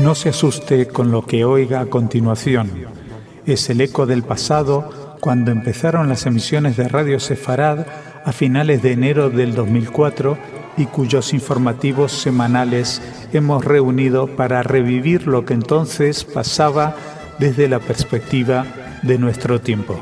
No se asuste con lo que oiga a continuación. Es el eco del pasado cuando empezaron las emisiones de Radio Sefarad a finales de enero del 2004 y cuyos informativos semanales hemos reunido para revivir lo que entonces pasaba desde la perspectiva de nuestro tiempo.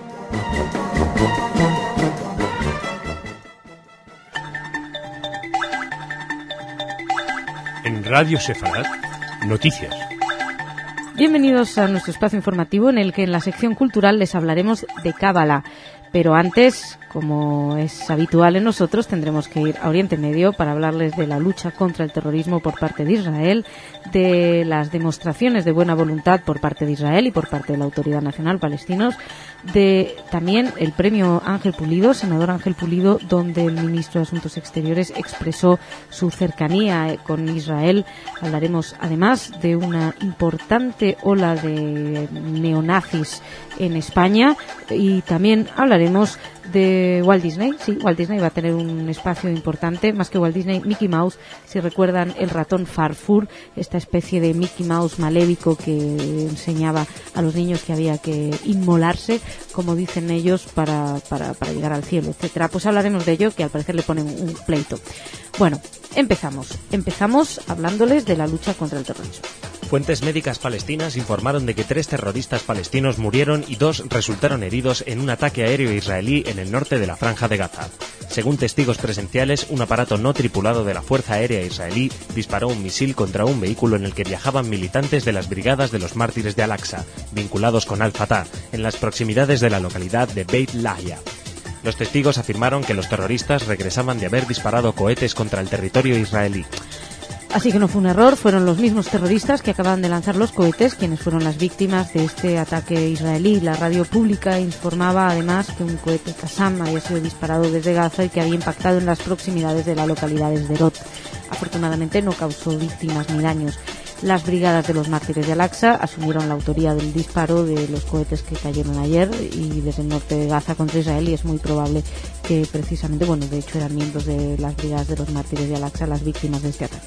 En Radio Sefarad, noticias. Bienvenidos a nuestro espacio informativo en el que en la sección cultural les hablaremos de Cábala. Pero antes, como es habitual en nosotros, tendremos que ir a Oriente Medio para hablarles de la lucha contra el terrorismo por parte de Israel, de las demostraciones de buena voluntad por parte de Israel y por parte de la Autoridad Nacional Palestinos, de también el premio Ángel Pulido, senador Ángel Pulido, donde el ministro de Asuntos Exteriores expresó su cercanía con Israel. Hablaremos además de una importante ola de neonazis en España y también hablaremos de Walt Disney. Sí, Walt Disney va a tener un espacio importante, más que Walt Disney, Mickey Mouse. Si recuerdan el ratón Farfur, esta especie de Mickey Mouse malévico que enseñaba a los niños que había que inmolarse, como dicen ellos, para llegar al cielo, etcétera. Pues hablaremos de ello, que al parecer le ponen un pleito. Bueno, empezamos hablándoles de la lucha contra el terrorismo. Fuentes médicas palestinas informaron de que 3 terroristas palestinos murieron y 2 resultaron heridos en un ataque aéreo israelí en el norte de la Franja de Gaza. Según testigos presenciales, un aparato no tripulado de la Fuerza Aérea Israelí disparó un misil contra un vehículo en el que viajaban militantes de las Brigadas de los Mártires de Al-Aqsa, vinculados con Al-Fatah, en las proximidades de la localidad de Beit Lahia. Los testigos afirmaron que los terroristas regresaban de haber disparado cohetes contra el territorio israelí. Así que no fue un error, fueron los mismos terroristas que acaban de lanzar los cohetes quienes fueron las víctimas de este ataque israelí. La radio pública informaba además que un cohete Qassam había sido disparado desde Gaza y que había impactado en las proximidades de la localidad de Sderot. Afortunadamente no causó víctimas ni daños. Las Brigadas de los Mártires de Al-Aqsa asumieron la autoría del disparo de los cohetes que cayeron ayer y desde el norte de Gaza contra Israel, y es muy probable que precisamente, de hecho eran miembros de las Brigadas de los Mártires de Al-Aqsa las víctimas de este ataque.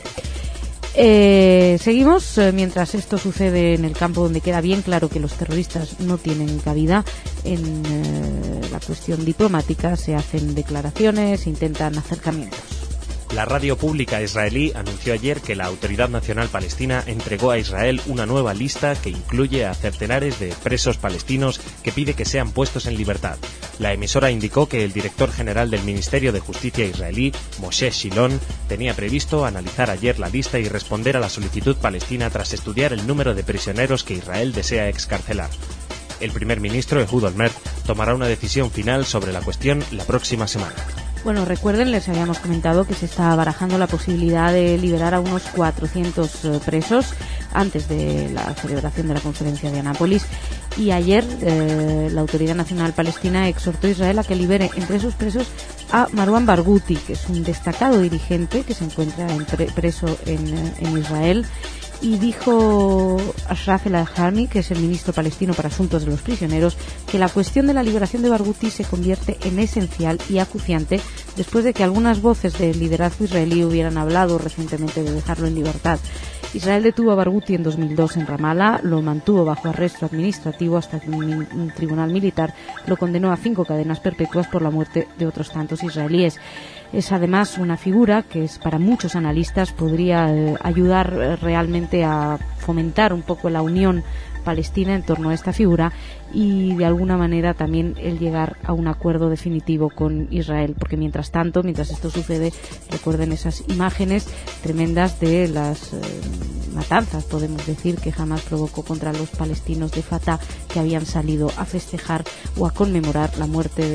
Seguimos, mientras esto sucede en el campo donde queda bien claro que los terroristas no tienen cabida en la cuestión diplomática, se hacen declaraciones, se intentan acercamientos. La radio pública israelí anunció ayer que la Autoridad Nacional Palestina entregó a Israel una nueva lista que incluye a centenares de presos palestinos que pide que sean puestos en libertad. La emisora indicó que el director general del Ministerio de Justicia israelí, Moshe Shilon, tenía previsto analizar ayer la lista y responder a la solicitud palestina tras estudiar el número de prisioneros que Israel desea excarcelar. El primer ministro, Ehud Olmert, tomará una decisión final sobre la cuestión la próxima semana. Bueno, recuerden, les habíamos comentado que se está barajando la posibilidad de liberar a unos 400 presos antes de la celebración de la conferencia de Anápolis. Y ayer la Autoridad Nacional Palestina exhortó a Israel a que libere entre esos presos a Marwan Barghouti, que es un destacado dirigente que se encuentra preso en Israel. Y dijo Ashraf El-Alhami, que es el ministro palestino para asuntos de los prisioneros, que la cuestión de la liberación de Barghouti se convierte en esencial y acuciante después de que algunas voces del liderazgo israelí hubieran hablado recientemente de dejarlo en libertad. Israel detuvo a Barghouti en 2002 en Ramallah, lo mantuvo bajo arresto administrativo hasta que un tribunal militar lo condenó a 5 cadenas perpetuas por la muerte de otros tantos israelíes. Es además una figura que para muchos analistas podría ayudar realmente a fomentar un poco la unión palestina en torno a esta figura y de alguna manera también el llegar a un acuerdo definitivo con Israel, porque mientras esto sucede, recuerden esas imágenes tremendas de las matanzas, podemos decir, que Hamás provocó contra los palestinos de Fatah que habían salido a festejar o a conmemorar la muerte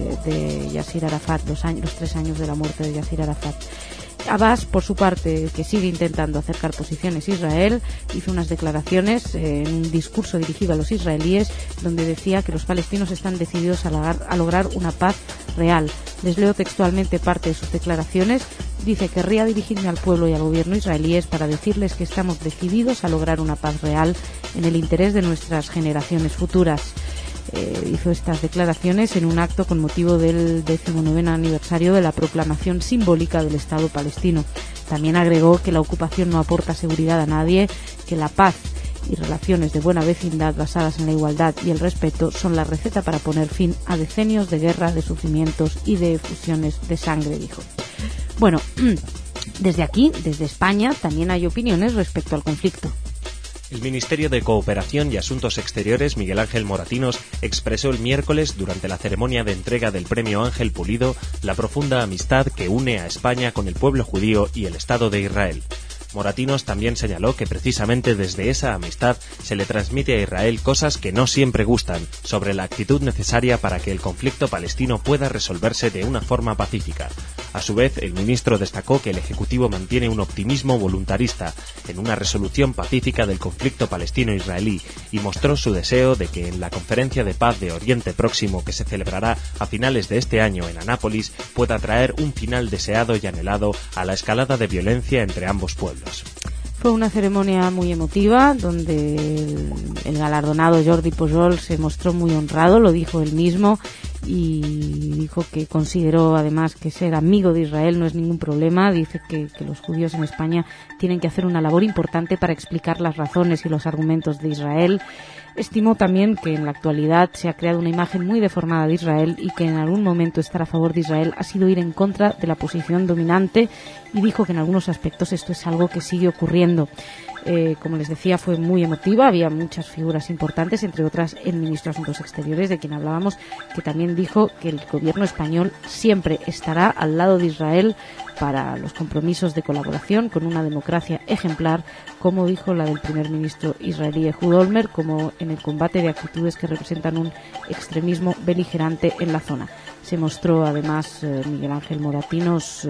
de Yasir Arafat, los 3 años de la muerte de Yasir Arafat. Abbas, por su parte, que sigue intentando acercar posiciones a Israel, hizo unas declaraciones en un discurso dirigido a los israelíes donde decía que los palestinos están decididos a lograr una paz real. Les leo textualmente parte de sus declaraciones. Dice: querría dirigirme al pueblo y al gobierno israelíes para decirles que estamos decididos a lograr una paz real en el interés de nuestras generaciones futuras. Hizo estas declaraciones en un acto con motivo del 19º aniversario de la proclamación simbólica del Estado palestino. También agregó que la ocupación no aporta seguridad a nadie, que la paz y relaciones de buena vecindad basadas en la igualdad y el respeto son la receta para poner fin a decenios de guerra, de sufrimientos y de efusiones de sangre, dijo. Bueno, desde aquí, desde España, también hay opiniones respecto al conflicto. El Ministerio de Cooperación y Asuntos Exteriores, Miguel Ángel Moratinos, expresó el miércoles, durante la ceremonia de entrega del Premio Ángel Pulido, la profunda amistad que une a España con el pueblo judío y el Estado de Israel. Moratinos también señaló que precisamente desde esa amistad se le transmite a Israel cosas que no siempre gustan sobre la actitud necesaria para que el conflicto palestino pueda resolverse de una forma pacífica. A su vez, el ministro destacó que el Ejecutivo mantiene un optimismo voluntarista en una resolución pacífica del conflicto palestino-israelí y mostró su deseo de que en la Conferencia de Paz de Oriente Próximo que se celebrará a finales de este año en Anápolis pueda traer un final deseado y anhelado a la escalada de violencia entre ambos pueblos. Fue una ceremonia muy emotiva donde el galardonado Jordi Pujol se mostró muy honrado, lo dijo él mismo, y dijo que consideró además que ser amigo de Israel no es ningún problema. Dice que los judíos en España tienen que hacer una labor importante para explicar las razones y los argumentos de Israel. Estimó también que en la actualidad se ha creado una imagen muy deformada de Israel y que en algún momento estar a favor de Israel ha sido ir en contra de la posición dominante, y dijo que en algunos aspectos esto es algo que sigue ocurriendo. Como les decía, fue muy emotiva, había muchas figuras importantes, entre otras el ministro de Asuntos Exteriores, de quien hablábamos, que también dijo que el gobierno español siempre estará al lado de Israel para los compromisos de colaboración con una democracia ejemplar, como dijo la del primer ministro israelí Ehud Olmert, como en el combate de actitudes que representan un extremismo beligerante en la zona. Se mostró además Miguel Ángel Moratinos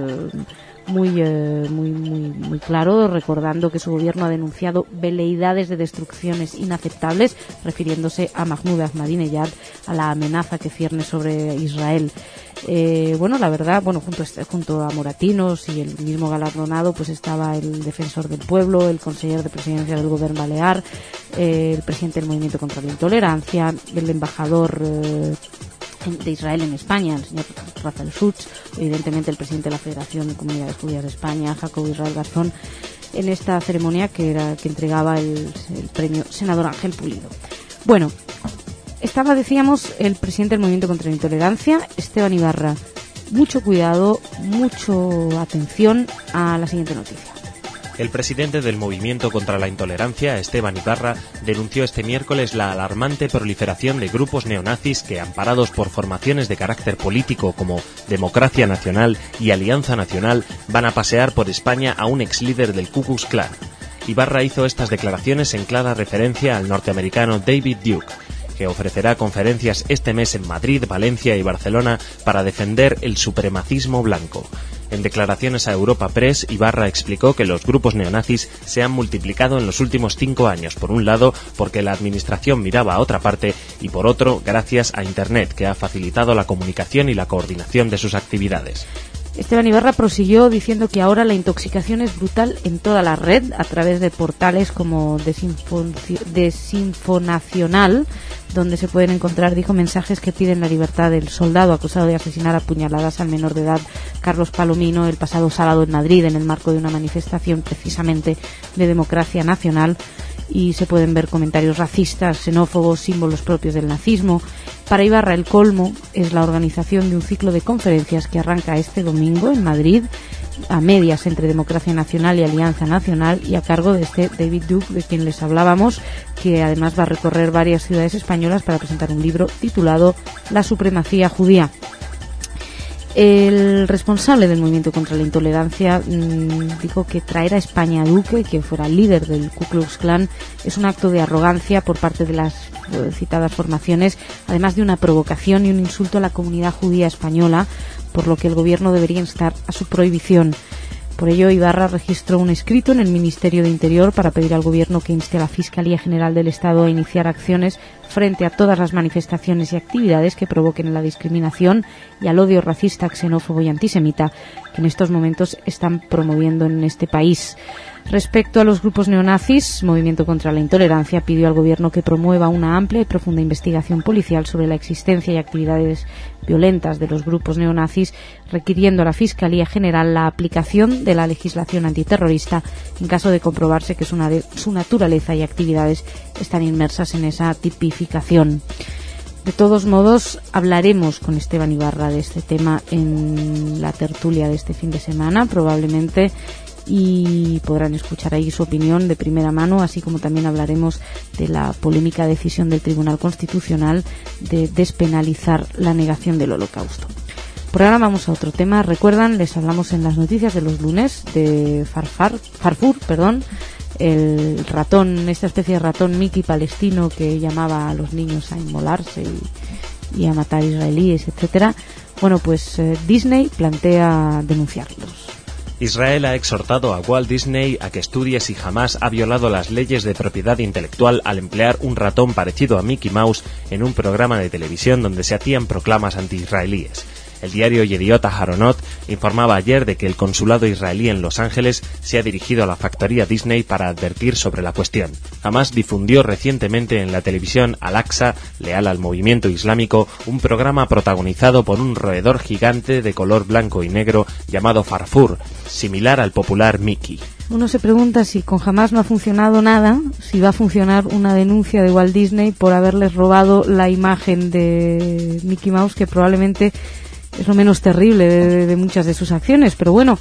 muy claro, recordando que su gobierno ha denunciado veleidades de destrucciones inaceptables, refiriéndose a Mahmoud Ahmadinejad, a la amenaza que cierne sobre Israel. La verdad, junto a Moratinos y el mismo galardonado, pues estaba el defensor del pueblo, el consejero de presidencia del gobierno balear, el presidente del Movimiento contra la Intolerancia, el embajador de Israel en España, el señor Rafael Schutz, evidentemente el presidente de la Federación de Comunidades Judías de España, Jacobo Israel Garzón, en esta ceremonia que entregaba el premio senador Ángel Pulido. Bueno, estaba, decíamos, el presidente del Movimiento contra la Intolerancia, Esteban Ibarra. Mucho cuidado, mucha atención a la siguiente noticia. El presidente del Movimiento contra la Intolerancia, Esteban Ibarra, denunció este miércoles la alarmante proliferación de grupos neonazis que, amparados por formaciones de carácter político como Democracia Nacional y Alianza Nacional, van a pasear por España a un exlíder del Ku Klux Klan. Ibarra hizo estas declaraciones en clara referencia al norteamericano David Duke, que ofrecerá conferencias este mes en Madrid, Valencia y Barcelona para defender el supremacismo blanco. En declaraciones a Europa Press, Ibarra explicó que los grupos neonazis se han multiplicado en los últimos 5 años, por un lado porque la administración miraba a otra parte y por otro gracias a Internet, que ha facilitado la comunicación y la coordinación de sus actividades. Esteban Ibarra prosiguió diciendo que ahora la intoxicación es brutal en toda la red a través de portales como Desinfonacional, donde se pueden encontrar, dijo, mensajes que piden la libertad del soldado acusado de asesinar a puñaladas al menor de edad Carlos Palomino el pasado sábado en Madrid, en el marco de una manifestación precisamente de Democracia Nacional, y se pueden ver comentarios racistas, xenófobos, símbolos propios del nazismo. Para Ibarra, el colmo es la organización de un ciclo de conferencias que arranca este domingo en Madrid, a medias entre Democracia Nacional y Alianza Nacional, y a cargo de este David Duke, de quien les hablábamos, que además va a recorrer varias ciudades españolas para presentar un libro titulado La supremacía judía. El responsable del Movimiento contra la Intolerancia dijo que traer a España a Duque, que fuera líder del Ku Klux Klan, es un acto de arrogancia por parte de las citadas formaciones, además de una provocación y un insulto a la comunidad judía española, por lo que el gobierno debería instar a su prohibición. Por ello, Ibarra registró un escrito en el Ministerio de Interior para pedir al Gobierno que inste a la Fiscalía General del Estado a iniciar acciones frente a todas las manifestaciones y actividades que provoquen la discriminación y al odio racista, xenófobo y antisemita que en estos momentos están promoviendo en este país. Respecto a los grupos neonazis, Movimiento contra la Intolerancia pidió al Gobierno que promueva una amplia y profunda investigación policial sobre la existencia y actividades violentas de los grupos neonazis, requiriendo a la Fiscalía General la aplicación de la legislación antiterrorista en caso de comprobarse que su naturaleza y actividades están inmersas en esa tipificación. De todos modos, hablaremos con Esteban Ibarra de este tema en la tertulia de este fin de semana, probablemente, y podrán escuchar ahí su opinión de primera mano, así como también hablaremos de la polémica decisión del Tribunal Constitucional de despenalizar la negación del Holocausto. Por ahora vamos a otro tema. Recuerdan, les hablamos en las noticias de los lunes de Farfur, el ratón, esta especie de ratón Mickey palestino que llamaba a los niños a inmolarse y a matar israelíes, etcétera. Bueno, pues Disney plantea denunciarlos. Israel ha exhortado a Walt Disney a que estudie si jamás ha violado las leyes de propiedad intelectual al emplear un ratón parecido a Mickey Mouse en un programa de televisión donde se hacían proclamas anti-israelíes. El diario Yediot Aharonot informaba ayer de que el consulado israelí en Los Ángeles se ha dirigido a la factoría Disney para advertir sobre la cuestión. Hamas difundió recientemente en la televisión Al-Aqsa, leal al movimiento islámico, un programa protagonizado por un roedor gigante de color blanco y negro llamado Farfur, similar al popular Mickey. Uno se pregunta si con Hamas no ha funcionado nada, si va a funcionar una denuncia de Walt Disney por haberles robado la imagen de Mickey Mouse, que probablemente es lo menos terrible de muchas de sus acciones. Pero bueno,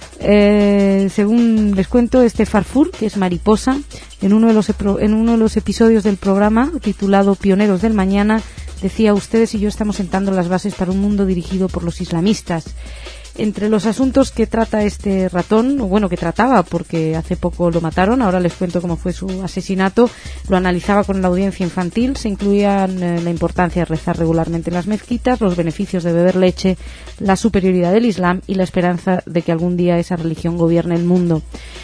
según les cuento, este Farfur, que es mariposa, en uno de los episodios del programa titulado Pioneros del Mañana, decía: ustedes y yo estamos sentando las bases para un mundo dirigido por los islamistas. Entre los asuntos que trata este ratón, o bueno, que trataba porque hace poco lo mataron, ahora les cuento cómo fue su asesinato, lo analizaba con la audiencia infantil, se incluían la importancia de rezar regularmente en las mezquitas, los beneficios de beber leche, la superioridad del Islam y la esperanza de que algún día esa religión gobierne el mundo.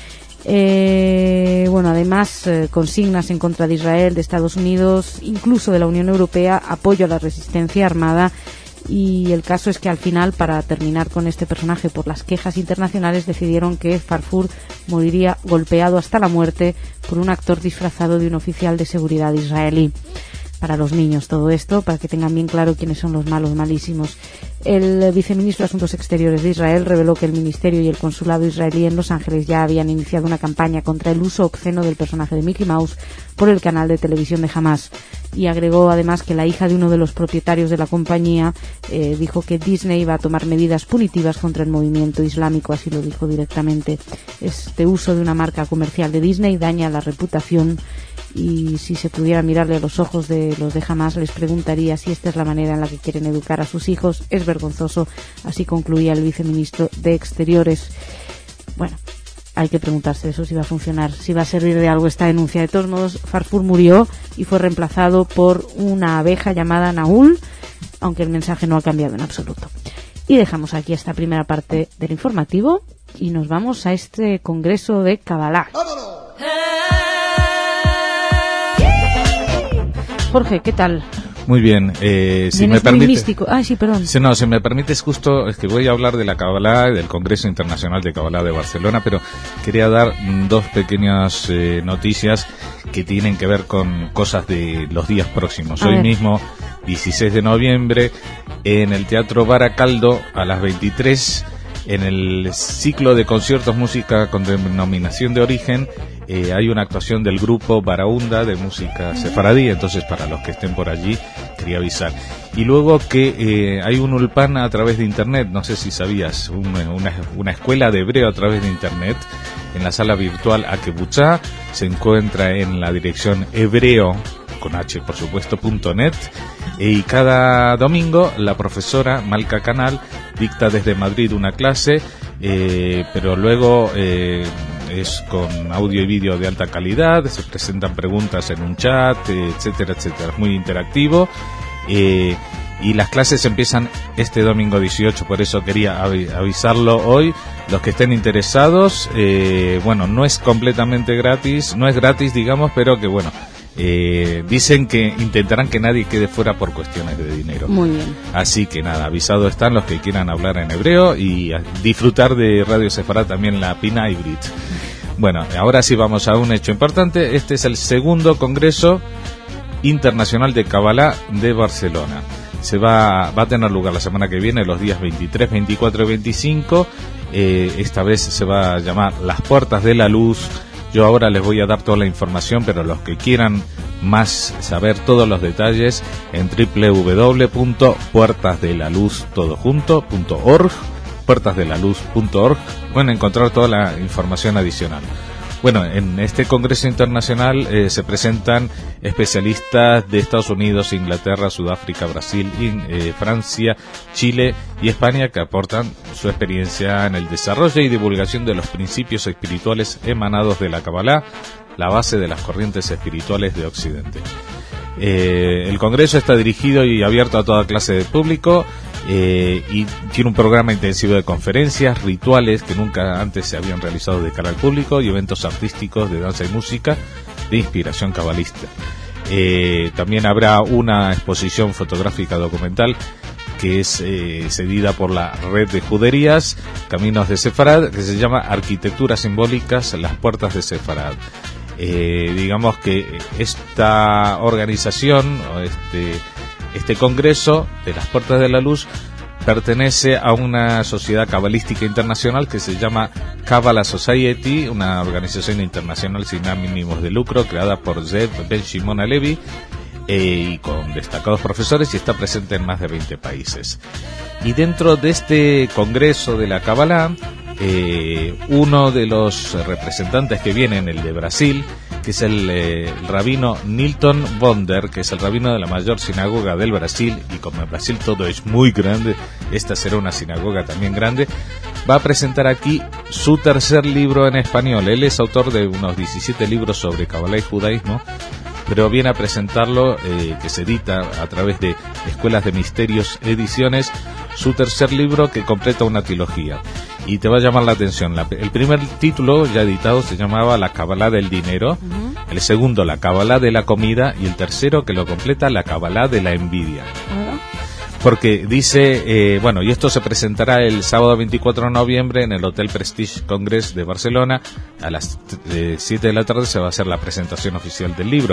Bueno, además, consignas en contra de Israel, de Estados Unidos, incluso de la Unión Europea, apoyo a la resistencia armada. Y el caso es que al final, para terminar con este personaje por las quejas internacionales, decidieron que Farfur moriría golpeado hasta la muerte por un actor disfrazado de un oficial de seguridad israelí. Para los niños todo esto, para que tengan bien claro quiénes son los malos malísimos. El viceministro de Asuntos Exteriores de Israel reveló que el ministerio y el consulado israelí en Los Ángeles ya habían iniciado una campaña contra el uso obsceno del personaje de Mickey Mouse por el canal de televisión de Hamas. Y agregó además que la hija de uno de los propietarios de la compañía dijo que Disney iba a tomar medidas punitivas contra el movimiento islámico, así lo dijo directamente. Este uso de una marca comercial de Disney daña la reputación, y si se pudiera mirarle a los ojos de los de Hamas, les preguntaría si esta es la manera en la que quieren educar a sus hijos. Es vergonzoso, así concluía el viceministro de Exteriores. Bueno, hay que preguntarse eso, si va a funcionar, si va a servir de algo esta denuncia. De todos modos, Farfur murió y fue reemplazado por una abeja llamada Naúl, aunque el mensaje no ha cambiado en absoluto. Y dejamos aquí esta primera parte del informativo y nos vamos a este congreso de Kabbalah. Jorge, ¿qué tal? Muy bien, si me permite. Muy místico. Ay, sí, perdón. Si me permites, justo es que voy a hablar de la Kabbalah, del Congreso Internacional de Kabbalah de Barcelona, pero quería dar dos pequeñas noticias que tienen que ver con cosas de los días próximos. Hoy mismo, 16 de noviembre, en el Teatro Baracaldo, a las 23, en el ciclo de conciertos música con denominación de origen, hay una actuación del grupo Baraunda de música sefaradí. Entonces, para los que estén por allí, quería avisar. Y luego que hay un ulpan a través de internet, no sé si sabías, una escuela de hebreo a través de internet en la sala virtual Akebuchá. Se encuentra en la dirección hebreo, con H por supuesto, .net, y cada domingo la profesora Malca Canal dicta desde Madrid una clase, pero luego es con audio y vídeo de alta calidad, se presentan preguntas en un chat, etcétera, etcétera, es muy interactivo, y las clases empiezan este domingo 18, por eso quería avisarlo hoy, los que estén interesados, bueno, no es completamente gratis, no es gratis, digamos, pero que bueno, dicen que intentarán que nadie quede fuera por cuestiones de dinero. Muy bien. Así que nada, avisados están los que quieran hablar en hebreo y disfrutar de Radio Sefarad también la Pina Ivrit. Bueno, ahora sí vamos a un hecho importante. Este es el segundo Congreso Internacional de Kabbalah de Barcelona. Va a tener lugar la semana que viene, los días 23, 24 y 25. Esta vez se va a llamar Las Puertas de la Luz. Yo ahora les voy a dar toda la información, pero los que quieran más saber todos los detalles en www.puertasdelaluz.org, puertasdelaluz.org, pueden encontrar toda la información adicional. Bueno, en este Congreso Internacional se presentan especialistas de Estados Unidos, Inglaterra, Sudáfrica, Brasil, Francia, Chile y España que aportan su experiencia en el desarrollo y divulgación de los principios espirituales emanados de la Kabbalah, la base de las corrientes espirituales de Occidente. El Congreso está dirigido y abierto a toda clase de público y tiene un programa intensivo de conferencias, rituales que nunca antes se habían realizado de cara al público y eventos artísticos de danza y música de inspiración cabalista. También habrá una exposición fotográfica documental que es cedida por la Red de Juderías Caminos de Sefarad, que se llama Arquitecturas Simbólicas, las Puertas de Sefarad. Digamos que esta organización, este congreso de las Puertas de la Luz, pertenece a una sociedad cabalística internacional que se llama Kabbalah Society, una organización internacional sin ánimos de lucro creada por Zev Ben Shimon Halevi, y con destacados profesores, y está presente en más de 20 países. Y dentro de este congreso de la Kabbalah, uno de los representantes que vienen, el de Brasil, que es el rabino Nilton Bonder, que es el rabino de la mayor sinagoga del Brasil, y como en Brasil todo es muy grande, esta será una sinagoga también grande, va a presentar aquí su tercer libro en español. Él es autor de unos 17 libros sobre Kabbalah y judaísmo, pero viene a presentarlo, que se edita a través de Escuelas de Misterios Ediciones, su tercer libro que completa una trilogía. Y te va a llamar la atención. El primer título ya editado se llamaba La Kabbalah del Dinero, el segundo La Kabbalah de la Comida, y el tercero que lo completa La Kabbalah de la Envidia. Porque dice, bueno, y esto se presentará el sábado 24 de noviembre en el Hotel Prestige Congress de Barcelona. A las 7 de la tarde se va a hacer la presentación oficial del libro.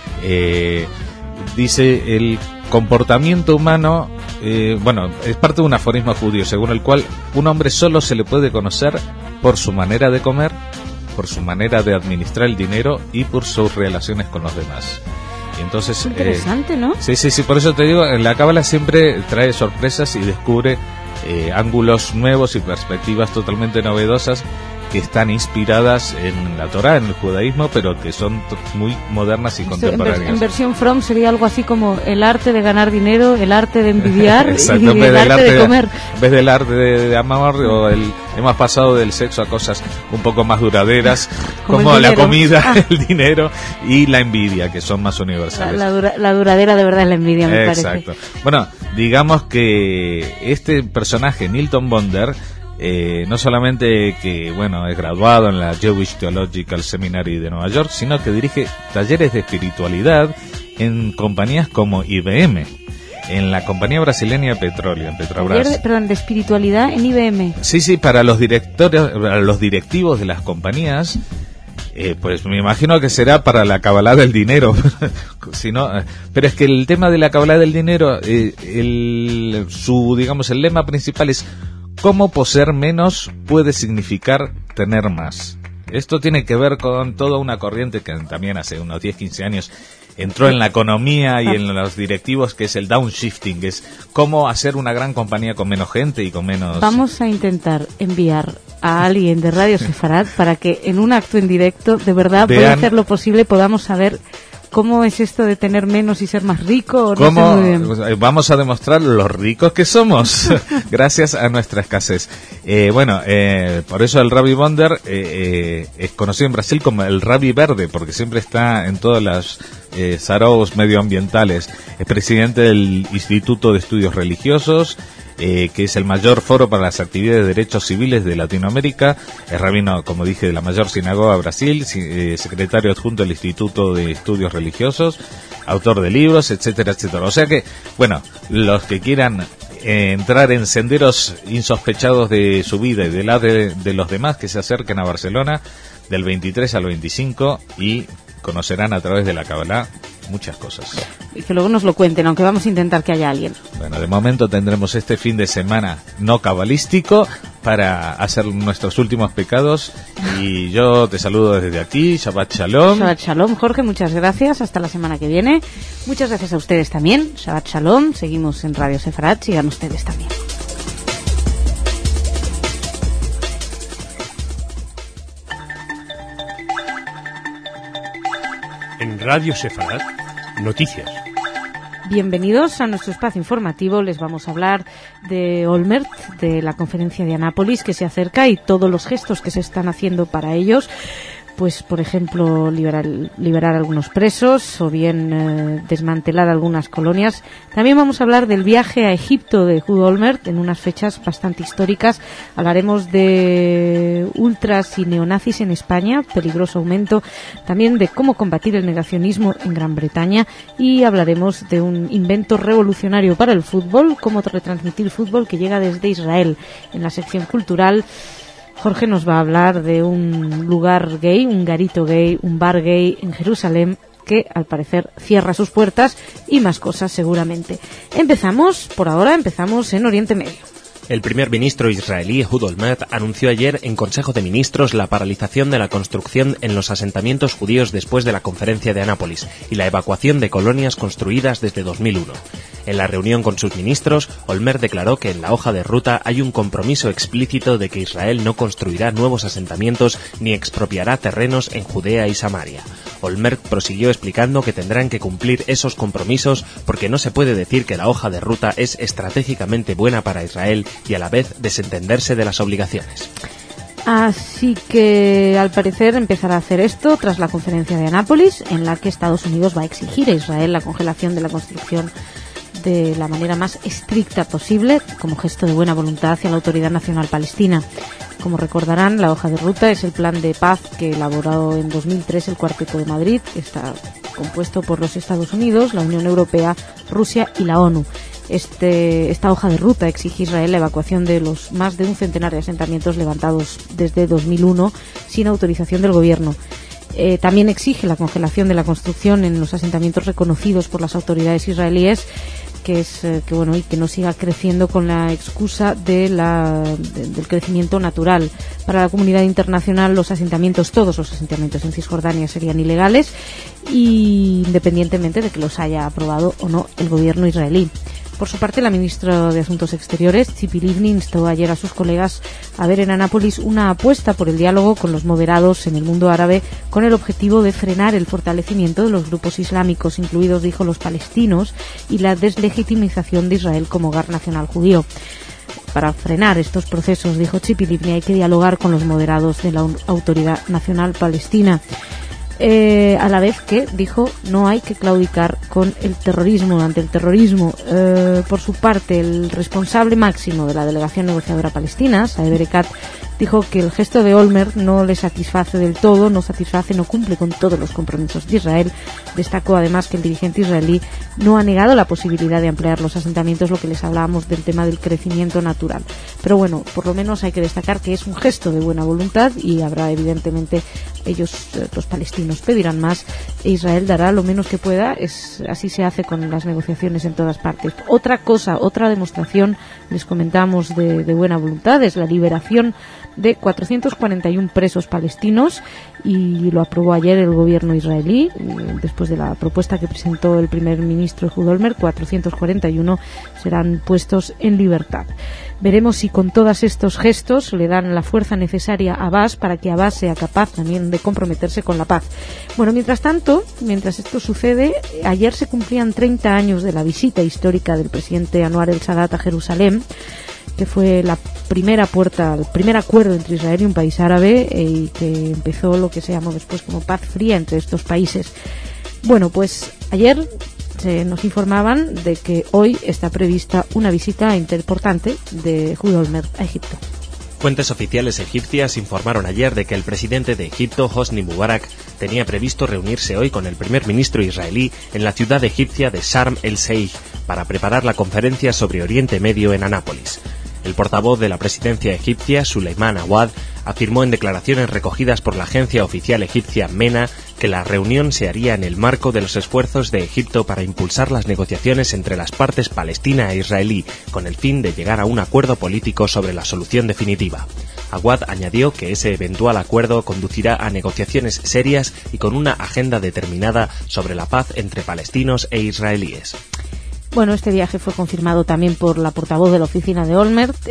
Dice, el comportamiento humano, bueno, es parte de un aforismo judío, según el cual un hombre solo se le puede conocer por su manera de comer, por su manera de administrar el dinero y por sus relaciones con los demás. Y entonces, interesante, ¿no? Sí, por eso te digo, la Kabbalah siempre trae sorpresas y descubre ángulos nuevos y perspectivas totalmente novedosas que están inspiradas en la Torá, en el judaísmo, pero que son muy modernas y contemporáneas. En versión Fromm sería algo así como el arte de ganar dinero, el arte de envidiar exacto, y el arte de comer. En vez del arte de amar, hemos pasado del sexo a cosas un poco más duraderas, como la comida, el dinero y la envidia, que son más universales. La duradera de verdad es la envidia, me parece. Exacto. Bueno, digamos que este personaje, Nilton Bonder, no solamente que bueno es graduado en la Jewish Theological Seminary de Nueva York, sino que dirige talleres de espiritualidad en compañías como IBM, en la compañía brasileña de petróleo, en Petrobras. Perdón, de espiritualidad en IBM. Sí, para los directores, para los directivos de las compañías. Pues me imagino que será para la Kabbalah del dinero. Si no, pero es que el tema de la Kabbalah del dinero, el lema principal es: cómo poseer menos puede significar tener más. Esto tiene que ver con toda una corriente que también hace unos 10-15 años entró en la economía y en los directivos, que es el downshifting, que es cómo hacer una gran compañía con menos gente y con menos... Vamos a intentar enviar a alguien de Radio Sefarad para que en un acto en directo, de verdad, voy a hacer lo posible, podamos saber cómo es esto de tener menos y ser más rico. No sé muy bien. Vamos a demostrar lo ricos que somos gracias a nuestra escasez. Por eso el Rabbi Bonder es conocido en Brasil como el Rabbi Verde, porque siempre está en todas las saros medioambientales. Es presidente del Instituto de Estudios Religiosos, que es el mayor foro para las actividades de derechos civiles de Latinoamérica. Es rabino, como dije, de la mayor sinagoga de Brasil, secretario adjunto del Instituto de Estudios Religiosos, autor de libros, etcétera, etcétera. O sea que, bueno, los que quieran entrar en senderos insospechados de su vida y de los demás, que se acerquen a Barcelona del 23 al 25 y conocerán a través de la Kabbalah muchas cosas. Y que luego nos lo cuenten, aunque vamos a intentar que haya alguien. Bueno, de momento tendremos este fin de semana no cabalístico para hacer nuestros últimos pecados. Y yo te saludo desde aquí. Shabbat Shalom. Shabbat Shalom, Jorge, muchas gracias. Hasta la semana que viene. Muchas gracias a ustedes también. Shabbat Shalom. Seguimos en Radio Sefarad. Sigan ustedes también. En Radio Sefarad, noticias. Bienvenidos a nuestro espacio informativo. Les vamos a hablar de Olmert, de la conferencia de Anápolis que se acerca y todos los gestos que se están haciendo para ellos. Pues, por ejemplo, liberar algunos presos o bien desmantelar algunas colonias. También vamos a hablar del viaje a Egipto de Ehud Olmert en unas fechas bastante históricas. Hablaremos de ultras y neonazis en España, peligroso aumento. También de cómo combatir el negacionismo en Gran Bretaña. Y hablaremos de un invento revolucionario para el fútbol, cómo retransmitir fútbol que llega desde Israel. En la sección cultural, Jorge nos va a hablar de un lugar gay, un garito gay, un bar gay en Jerusalén que al parecer cierra sus puertas y más cosas seguramente. Empezamos en Oriente Medio. El primer ministro israelí Ehud Olmert anunció ayer en Consejo de Ministros la paralización de la construcción en los asentamientos judíos después de la conferencia de Anápolis y la evacuación de colonias construidas desde 2001. En la reunión con sus ministros, Olmert declaró que en la hoja de ruta hay un compromiso explícito de que Israel no construirá nuevos asentamientos ni expropiará terrenos en Judea y Samaria. Olmert prosiguió explicando que tendrán que cumplir esos compromisos porque no se puede decir que la hoja de ruta es estratégicamente buena para Israel y a la vez desentenderse de las obligaciones. Así que, al parecer, empezará a hacer esto tras la conferencia de Anápolis, en la que Estados Unidos va a exigir a Israel la congelación de la construcción de la manera más estricta posible, como gesto de buena voluntad hacia la Autoridad Nacional Palestina. Como recordarán, la hoja de ruta es el plan de paz que elaboró en 2003 el Cuarteto de Madrid. Está compuesto por los Estados Unidos, la Unión Europea, Rusia y la ONU. Esta hoja de ruta exige a Israel la evacuación de los más de un centenar de asentamientos levantados desde 2001 sin autorización del gobierno. También exige la congelación de la construcción en los asentamientos reconocidos por las autoridades israelíes, que no siga creciendo con la excusa del crecimiento natural. Para la comunidad internacional, todos los asentamientos en Cisjordania serían ilegales, independientemente de que los haya aprobado o no el gobierno israelí. Por su parte, la ministra de Asuntos Exteriores, Tzipi Livni, instó ayer a sus colegas a ver en Anápolis una apuesta por el diálogo con los moderados en el mundo árabe con el objetivo de frenar el fortalecimiento de los grupos islámicos, incluidos, dijo, los palestinos, y la deslegitimización de Israel como hogar nacional judío. Para frenar estos procesos, dijo Tzipi Livni, hay que dialogar con los moderados de la Autoridad Nacional Palestina. A la vez que, dijo, no hay que claudicar ante el terrorismo. Por su parte, el responsable máximo de la delegación negociadora palestina, Saeb Erekat, dijo que el gesto de Olmert no le satisface del todo, no cumple con todos los compromisos de Israel. Destacó además que el dirigente israelí no ha negado la posibilidad de ampliar los asentamientos, lo que les hablábamos del tema del crecimiento natural. Pero bueno, por lo menos hay que destacar que es un gesto de buena voluntad y habrá, evidentemente, los palestinos pedirán más e Israel dará lo menos que pueda. Así se hace con las negociaciones en todas partes. Otra demostración, les comentamos, de buena voluntad es la liberación de 441 presos palestinos, y lo aprobó ayer el gobierno israelí después de la propuesta que presentó el primer ministro Ehud Olmert. 441 serán puestos en libertad. Veremos si con todos estos gestos le dan la fuerza necesaria a Abbas para que Abbas sea capaz también de comprometerse con la paz. Bueno, mientras esto sucede, ayer se cumplían 30 años de la visita histórica del presidente Anwar el-Sadat a Jerusalén, que fue el primer acuerdo entre Israel y un país árabe, y que empezó lo que se llamó después como paz fría entre estos países. Bueno, pues ayer nos informaban de que hoy está prevista una visita importante de Ehud Olmert a Egipto. Fuentes oficiales egipcias informaron ayer de que el presidente de Egipto, Hosni Mubarak, tenía previsto reunirse hoy con el primer ministro israelí en la ciudad egipcia de Sharm el-Sheikh para preparar la conferencia sobre Oriente Medio en Anápolis. El portavoz de la presidencia egipcia, Suleiman Awad, afirmó en declaraciones recogidas por la agencia oficial egipcia MENA que la reunión se haría en el marco de los esfuerzos de Egipto para impulsar las negociaciones entre las partes palestina e israelí, con el fin de llegar a un acuerdo político sobre la solución definitiva. Awad añadió que ese eventual acuerdo conducirá a negociaciones serias y con una agenda determinada sobre la paz entre palestinos e israelíes. Bueno, este viaje fue confirmado también por la portavoz de la oficina de Olmert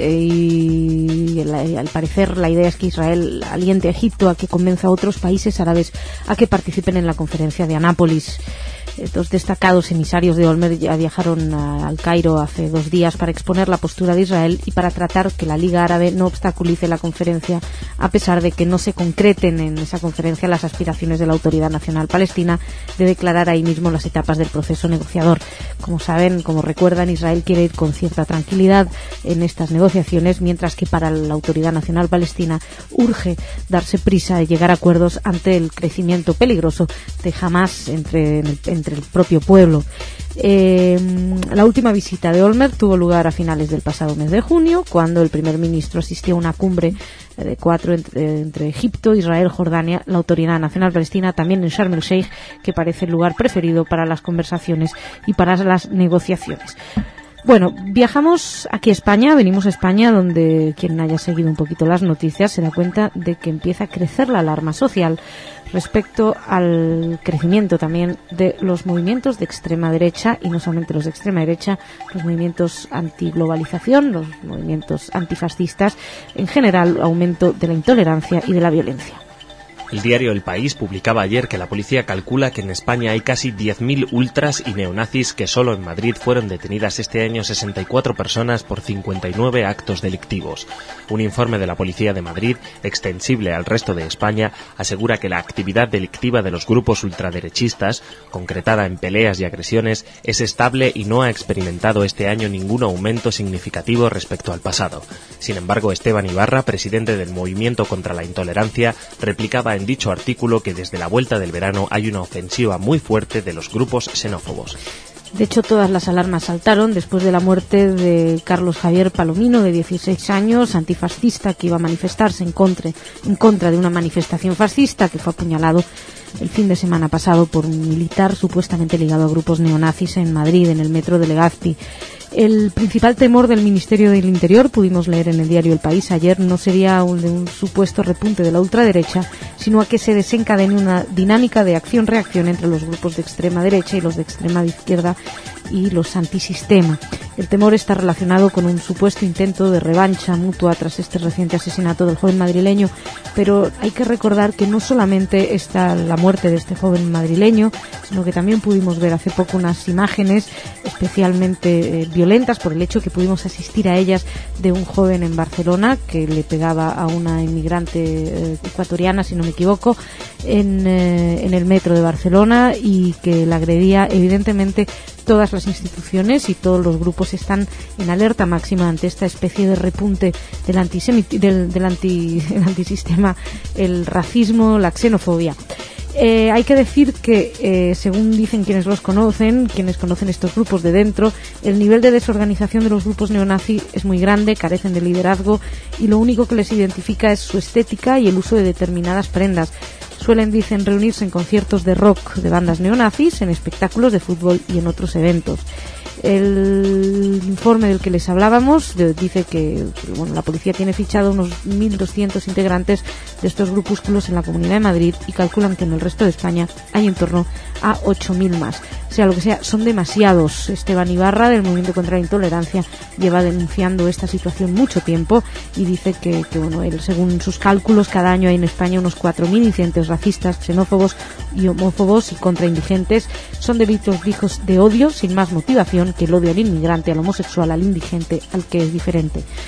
y al parecer la idea es que Israel aliente a Egipto a que convenza a otros países árabes a que participen en la conferencia de Anápolis. Dos destacados emisarios de Olmert ya viajaron al Cairo hace 2 días para exponer la postura de Israel y para tratar que la Liga Árabe no obstaculice la conferencia, a pesar de que no se concreten en esa conferencia las aspiraciones de la Autoridad Nacional Palestina de declarar ahí mismo las etapas del proceso negociador. Como saben, como recuerdan, Israel quiere ir con cierta tranquilidad en estas negociaciones, mientras que para la Autoridad Nacional Palestina urge darse prisa de llegar a acuerdos ante el crecimiento peligroso de Hamás entre el propio pueblo. La última visita de Olmert tuvo lugar a finales del pasado mes de junio, cuando el primer ministro asistió a una cumbre de 4 entre Egipto, Israel, Jordania, la Autoridad Nacional Palestina, también en Sharm el-Sheikh, que parece el lugar preferido para las conversaciones y para las negociaciones. Bueno, viajamos aquí a España, venimos a España, donde quien haya seguido un poquito las noticias se da cuenta de que empieza a crecer la alarma social respecto al crecimiento también de los movimientos de extrema derecha, y no solamente los de extrema derecha, los movimientos antiglobalización, los movimientos antifascistas, en general aumento de la intolerancia y de la violencia. El diario El País publicaba ayer que la policía calcula que en España hay casi 10.000 ultras y neonazis, que solo en Madrid fueron detenidas este año 64 personas por 59 actos delictivos. Un informe de la Policía de Madrid, extensible al resto de España, asegura que la actividad delictiva de los grupos ultraderechistas, concretada en peleas y agresiones, es estable y no ha experimentado este año ningún aumento significativo respecto al pasado. Sin embargo, Esteban Ibarra, presidente del Movimiento contra la Intolerancia, replicaba en dicho artículo que desde la vuelta del verano hay una ofensiva muy fuerte de los grupos xenófobos. De hecho, todas las alarmas saltaron después de la muerte de Carlos Javier Palomino, de 16 años, antifascista, que iba a manifestarse en contra de una manifestación fascista, que fue apuñalado el fin de semana pasado por un militar supuestamente ligado a grupos neonazis en Madrid, en el metro de Legazpi. El principal temor del Ministerio del Interior, pudimos leer en el diario El País ayer, no sería un supuesto repunte de la ultraderecha, sino a que se desencadene una dinámica de acción-reacción entre los grupos de extrema derecha y los de extrema izquierda y los antisistema. El temor está relacionado con un supuesto intento de revancha mutua tras este reciente asesinato del joven madrileño, pero hay que recordar que no solamente está la muerte de este joven madrileño, sino que también pudimos ver hace poco unas imágenes especialmente violentas por el hecho que pudimos asistir a ellas, de un joven en Barcelona que le pegaba a una inmigrante ecuatoriana, si no me equivoco, en el metro de Barcelona, y que la agredía. Evidentemente, todas las instituciones y todos los grupos están en alerta máxima ante esta especie de repunte del antisistema, el racismo, la xenofobia. Hay que decir que, según dicen quienes conocen estos grupos de dentro, el nivel de desorganización de los grupos neonazi es muy grande, carecen de liderazgo y lo único que les identifica es su estética y el uso de determinadas prendas. Suelen, dicen, reunirse en conciertos de rock de bandas neonazis, en espectáculos de fútbol y en otros eventos. El informe del que les hablábamos dice que la policía tiene fichado unos 1.200 integrantes de estos grupúsculos en la Comunidad de Madrid, y calculan que en el resto de España hay en torno a 8.000 más. Sea lo que sea, son demasiados. Esteban Ibarra, del Movimiento contra la Intolerancia, lleva denunciando esta situación mucho tiempo y dice que él, según sus cálculos, cada año hay en España unos 4.000 incidentes racistas, xenófobos y homófobos y contra indigentes. Son delitos de odio sin más motivación que el odio al inmigrante, al homosexual, al indigente, al que es diferente.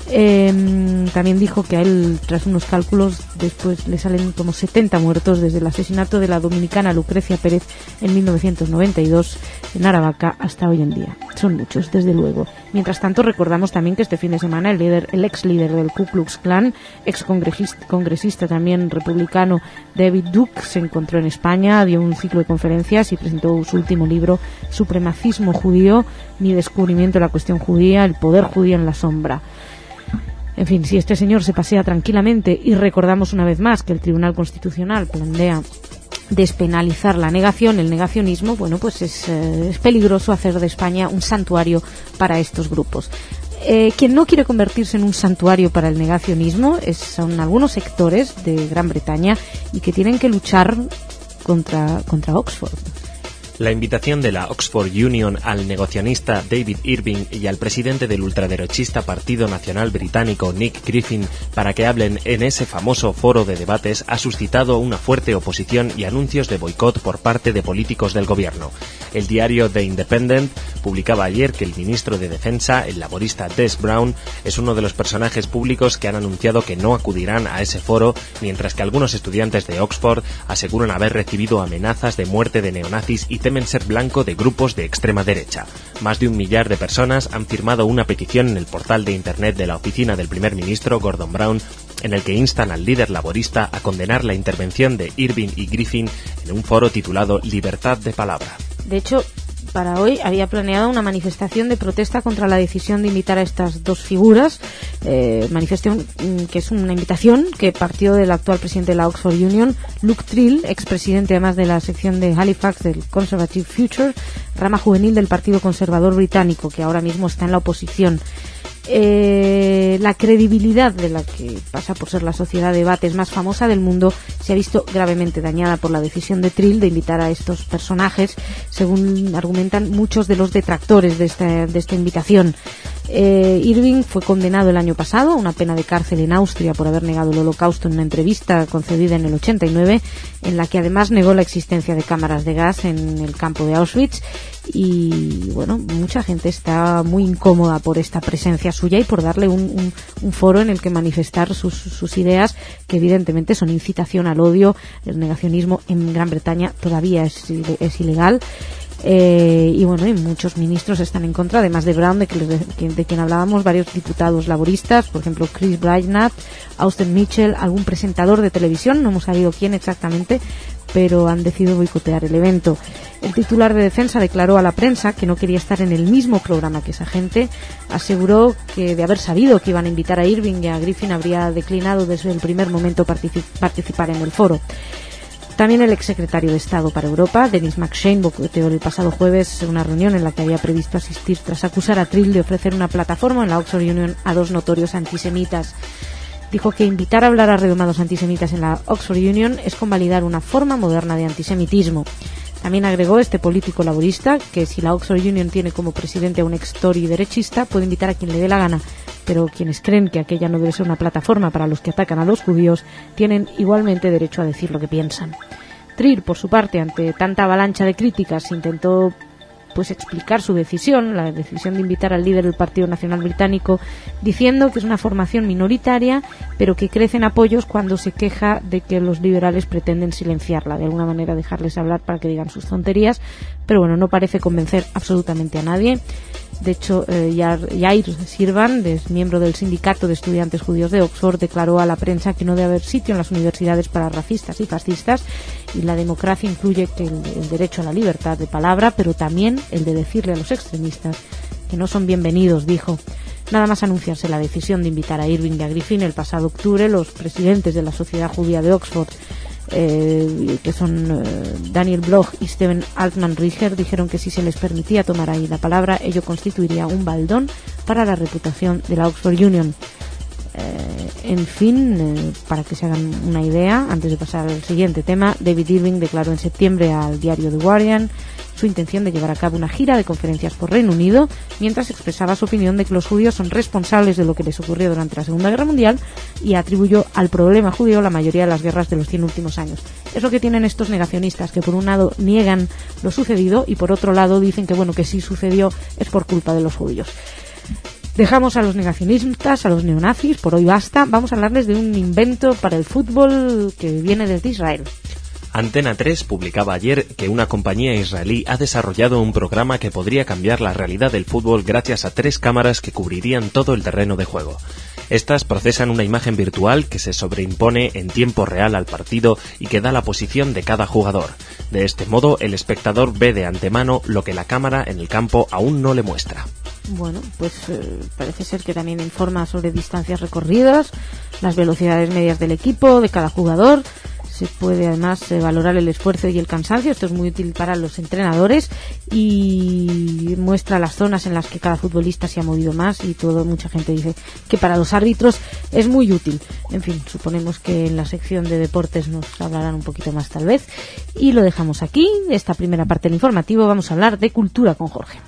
También dijo que a él, tras unos cálculos, después le salen como 70 muertos desde el asesinato de la dominicana Lucrecia Pérez en 1992 en Aravaca hasta hoy en día. Son muchos, desde luego. Mientras tanto, recordamos también que este fin de semana el ex líder del Ku Klux Klan, ex congresista también republicano, David Duke, se encontró en España, dio un ciclo de conferencias y presentó su último libro, Supremacismo judío, mi descubrimiento de la cuestión judía, el poder judío en la sombra. En fin, si este señor se pasea tranquilamente, y recordamos una vez más que el Tribunal Constitucional plantea despenalizar la negación, el negacionismo, bueno, pues es peligroso hacer de España un santuario para estos grupos. Quien no quiere convertirse en un santuario para el negacionismo son algunos sectores de Gran Bretaña y que tienen que luchar contra Oxford. La invitación de la Oxford Union al negacionista David Irving y al presidente del ultraderechista Partido Nacional Británico Nick Griffin para que hablen en ese famoso foro de debates ha suscitado una fuerte oposición y anuncios de boicot por parte de políticos del gobierno. El diario The Independent publicaba ayer que el ministro de Defensa, el laborista Des Brown, es uno de los personajes públicos que han anunciado que no acudirán a ese foro, mientras que algunos estudiantes de Oxford aseguran haber recibido amenazas de muerte de neonazis y temen ser blanco de grupos de extrema derecha. Más de 1 millar de personas han firmado una petición en el portal de internet de la oficina del primer ministro, Gordon Brown, en el que instan al líder laborista a condenar la intervención de Irving y Griffin en un foro titulado Libertad de Palabra. De hecho, para hoy había planeado una manifestación de protesta contra la decisión de invitar a estas dos figuras, manifestación que es una invitación que partió del actual presidente de la Oxford Union, Luke Trill, expresidente además de la sección de Halifax del Conservative Future, rama juvenil del Partido Conservador Británico, que ahora mismo está en la oposición. La credibilidad de la que pasa por ser la sociedad de debates más famosa del mundo se ha visto gravemente dañada por la decisión de Trill de invitar a estos personajes, según argumentan muchos de los detractores de esta invitación. Irving fue condenado el año pasado a una pena de cárcel en Austria por haber negado el Holocausto en una entrevista concedida en el 89, en la que además negó la existencia de cámaras de gas en el campo de Auschwitz. Y bueno, mucha gente está muy incómoda por esta presencia suya y por darle un foro en el que manifestar sus ideas, que evidentemente son incitación al odio. El negacionismo en Gran Bretaña todavía es ilegal. Y bueno, y muchos ministros están en contra, además de Brown, de quien hablábamos, varios diputados laboristas, por ejemplo Chris Brynard, Austin Mitchell, algún presentador de televisión, no hemos sabido quién exactamente, pero han decidido boicotear el evento. El titular de defensa declaró a la prensa que no quería estar en el mismo programa que esa gente. Aseguró que de haber sabido que iban a invitar a Irving y a Griffin habría declinado desde el primer momento participar en el foro. También el exsecretario de Estado para Europa, Denis McShane, boicoteó el pasado jueves una reunión en la que había previsto asistir tras acusar a Trill de ofrecer una plataforma en la Oxford Union a dos notorios antisemitas. Dijo que invitar a hablar a renomados antisemitas en la Oxford Union es convalidar una forma moderna de antisemitismo. También agregó este político laborista que si la Oxford Union tiene como presidente a un ex-Tory derechista, puede invitar a quien le dé la gana, pero quienes creen que aquella no debe ser una plataforma para los que atacan a los judíos tienen igualmente derecho a decir lo que piensan. Trill, por su parte, ante tanta avalancha de críticas, intentó explicar su decisión, la decisión de invitar al líder del Partido Nacional Británico, diciendo que es una formación minoritaria, pero que crece en apoyos cuando se queja de que los liberales pretenden silenciarla, de alguna manera dejarles hablar para que digan sus tonterías, pero bueno, no parece convencer absolutamente a nadie. De hecho, Yair Sirvan, miembro del Sindicato de Estudiantes Judíos de Oxford, declaró a la prensa que no debe haber sitio en las universidades para racistas y fascistas, y la democracia incluye el derecho a la libertad de palabra, pero también el de decirle a los extremistas que no son bienvenidos, dijo. Nada más anunciarse la decisión de invitar a Irving y a Griffin el pasado octubre, los presidentes de la Sociedad Judía de Oxford, que son Daniel Bloch y Steven Altman-Riger, dijeron que si se les permitía tomar ahí la palabra, ello constituiría un baldón para la reputación de la Oxford Union. En fin, para que se hagan una idea, antes de pasar al siguiente tema, David Irving declaró en septiembre al diario The Guardian su intención de llevar a cabo una gira de conferencias por Reino Unido, mientras expresaba su opinión de que los judíos son responsables de lo que les ocurrió durante la Segunda Guerra Mundial, y atribuyó al problema judío la mayoría de las guerras de los 100 últimos años. Es lo que tienen estos negacionistas, que por un lado niegan lo sucedido y por otro lado dicen que bueno, que sí sucedió es por culpa de los judíos. Dejamos a los negacionistas, a los neonazis, por hoy basta. Vamos a hablarles de un invento para el fútbol que viene desde Israel. Antena 3 publicaba ayer que una compañía israelí ha desarrollado un programa que podría cambiar la realidad del fútbol gracias a 3 cámaras que cubrirían todo el terreno de juego. Estas procesan una imagen virtual que se sobreimpone en tiempo real al partido y que da la posición de cada jugador. De este modo, el espectador ve de antemano lo que la cámara en el campo aún no le muestra. Bueno, pues parece ser que también informa sobre distancias recorridas, las velocidades medias del equipo, de cada jugador. Se puede además valorar el esfuerzo y el cansancio. Esto es muy útil para los entrenadores y muestra las zonas en las que cada futbolista se ha movido más y todo. Mucha gente dice que para los árbitros es muy útil. En fin, suponemos que en la sección de deportes nos hablarán un poquito más tal vez. Y lo dejamos aquí. Esta primera parte del informativo vamos a hablar de cultura con Jorge.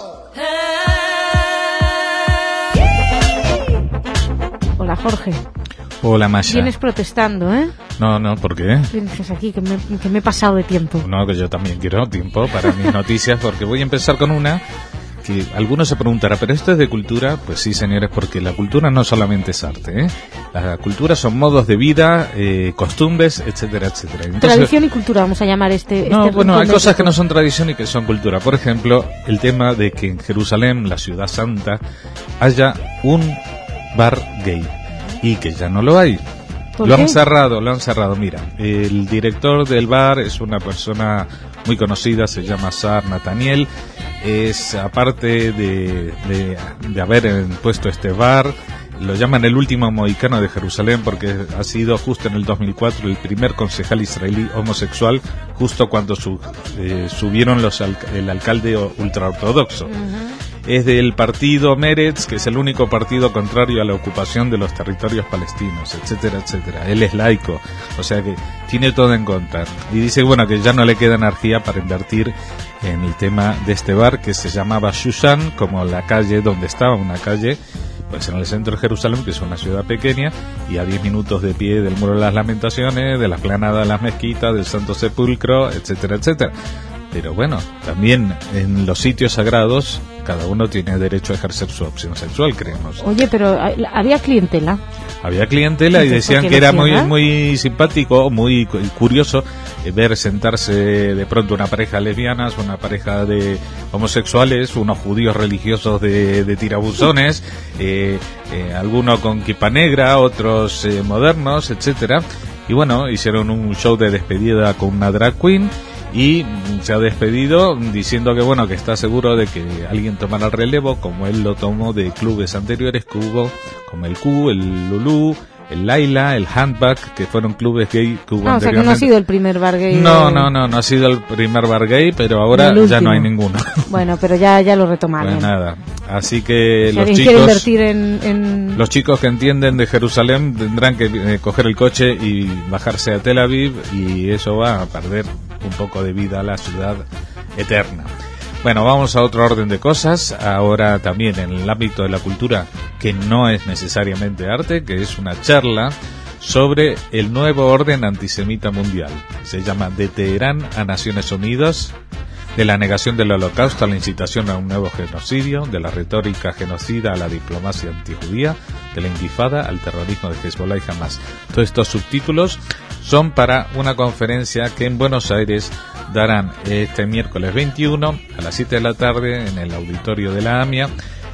Hola, Jorge. Hola, Masha. Vienes protestando, ¿eh? No, ¿por qué? Dices aquí que me he pasado de tiempo. No, que yo también quiero tiempo para mis noticias, porque voy a empezar con una que algunos se preguntarán, ¿pero esto es de cultura? Pues sí, señores, porque la cultura no solamente es arte, ¿eh? La cultura son modos de vida, costumbres, etcétera, etcétera. Entonces, tradición y cultura, vamos a llamar este bueno, hay cosas que no son tradición y que son cultura. Por ejemplo, el tema de que en Jerusalén, la ciudad santa, haya un bar gay y que ya no lo hay. Lo han cerrado. Mira, el director del bar es una persona muy conocida, se llama Sar Nathaniel. Es, aparte de haber puesto este bar, lo llaman el último mohicano de Jerusalén porque ha sido justo en el 2004 el primer concejal israelí homosexual, justo cuando subieron el alcalde ultraortodoxo. Es del partido Meretz, que es el único partido contrario a la ocupación de los territorios palestinos, etcétera, etcétera. Él es laico, o sea que tiene todo en contra. Y dice, bueno, que ya no le queda energía para invertir en el tema de este bar que se llamaba Shushan, como la calle donde estaba, una calle pues en el centro de Jerusalén, que es una ciudad pequeña, y a 10 minutos de pie del Muro de las Lamentaciones, de la explanada de las mezquitas, del Santo Sepulcro, etcétera, etcétera. Pero bueno, también en los sitios sagrados cada uno tiene derecho a ejercer su opción sexual, creemos. Oye, pero había clientela. Había clientela y decían que era muy simpático, muy curioso ver sentarse de pronto una pareja lesbianas, una pareja de homosexuales, unos judíos religiosos de tirabuzones, algunos con kipa negra, otros modernos, etcétera. Y bueno, hicieron un show de despedida con una drag queen. Y se ha despedido diciendo que bueno, que está seguro de que alguien tomará el relevo, como él lo tomó de clubes anteriores que hubo, como el Q, el Lulú, el Laila, el Handbag, que fueron clubes gay que hubo anteriormente. O sea que no ha sido el primer bar gay. No ha sido el primer bar gay, pero ahora ya no hay ninguno. Bueno, pero ya lo retomaron. Pues nada, así que si los chicos invertir en... Los chicos que entienden de Jerusalén tendrán que coger el coche y bajarse a Tel Aviv, y eso va a perder un poco de vida a la ciudad eterna. Bueno, vamos a otro orden de cosas, ahora también en el ámbito de la cultura, que no es necesariamente arte, que es una charla sobre el nuevo orden antisemita mundial. Se llama De Teherán a Naciones Unidas, de la negación del Holocausto a la incitación a un nuevo genocidio, de la retórica genocida a la diplomacia antijudía, de la intifada al terrorismo de Hezbollah y Hamas. Todos estos subtítulos son para una conferencia que en Buenos Aires darán este miércoles 21 a las 7 de la tarde en el auditorio de la AMIA,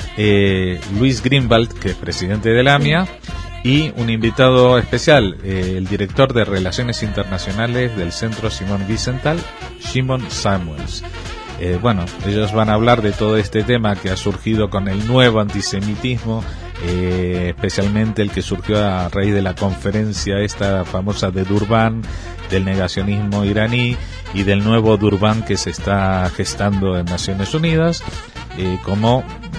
Luis Greenwald, que es presidente de la AMIA, y un invitado especial, el director de Relaciones Internacionales del Centro Simón Wiesenthal, Shimon Samuels. Bueno, ellos van a hablar de todo este tema que ha surgido con el nuevo antisemitismo, especialmente el que surgió a raíz de la conferencia esta famosa de Durban, del negacionismo iraní y del nuevo Durban que se está gestando en Naciones Unidas, como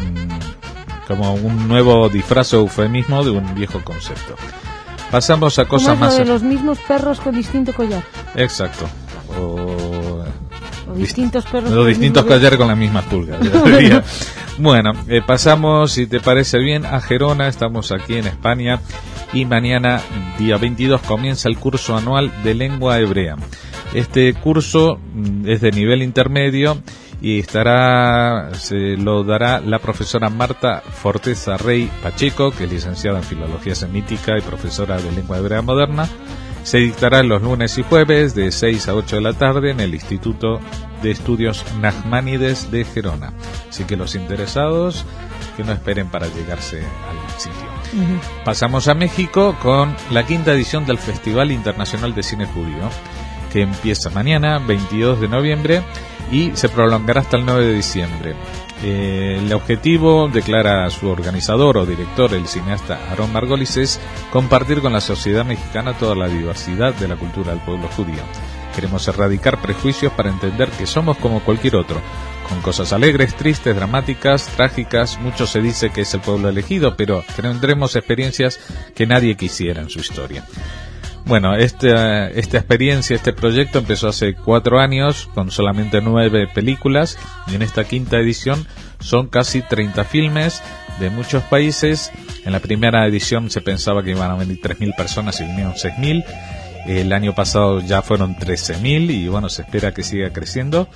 un nuevo disfraz o eufemismo de un viejo concepto. Pasamos a cosas más... de los mismos perros con distinto collar. Exacto. O distintos perros. Los distintos collares con las mismas pulgas. Bueno, pasamos, si te parece bien, a Gerona. Estamos aquí en España y mañana, día 22, comienza el curso anual de lengua hebrea. Este curso es de nivel intermedio y se lo dará la profesora Marta Forteza Rey Pacheco, que es licenciada en Filología Semítica y profesora de Lengua Hebrea Moderna. Se dictará los lunes y jueves de 6 a 8 de la tarde en el Instituto de Estudios Nachmanides de Gerona. Así que los interesados que no esperen para llegarse al sitio. Pasamos a México con la 5ª edición del Festival Internacional de Cine Judío, que empieza mañana, 22 de noviembre, y se prolongará hasta el 9 de diciembre. El objetivo, declara su organizador o director, el cineasta Aarón Margolis, es compartir con la sociedad mexicana toda la diversidad de la cultura del pueblo judío. Queremos erradicar prejuicios para entender que somos como cualquier otro, con cosas alegres, tristes, dramáticas, trágicas. Mucho se dice que es el pueblo elegido, pero tendremos experiencias que nadie quisiera en su historia. Bueno, esta experiencia, este proyecto empezó hace 4 años con solamente 9 películas, y en esta 5ª edición son casi 30 filmes de muchos países. En la primera edición se pensaba que iban a venir 3.000 personas y vinieron 6.000. El año pasado ya fueron 13.000 y bueno, se espera que siga creciendo.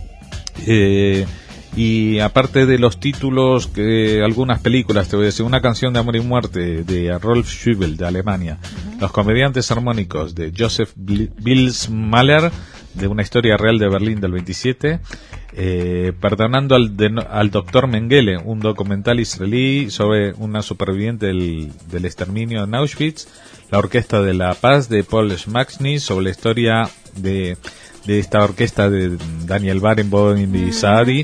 Y aparte de los títulos, que algunas películas, te voy a decir, Una canción de amor y muerte de Rolf Schübel de Alemania, Los comediantes armónicos de Joseph Bilsmaller, de Una historia real de Berlín del 27, Perdonando al doctor Mengele, un documental israelí sobre una superviviente del exterminio en Auschwitz, La orquesta de la paz de Paul Schmacksny, sobre la historia de esta orquesta de Daniel Barenboim y Saadi.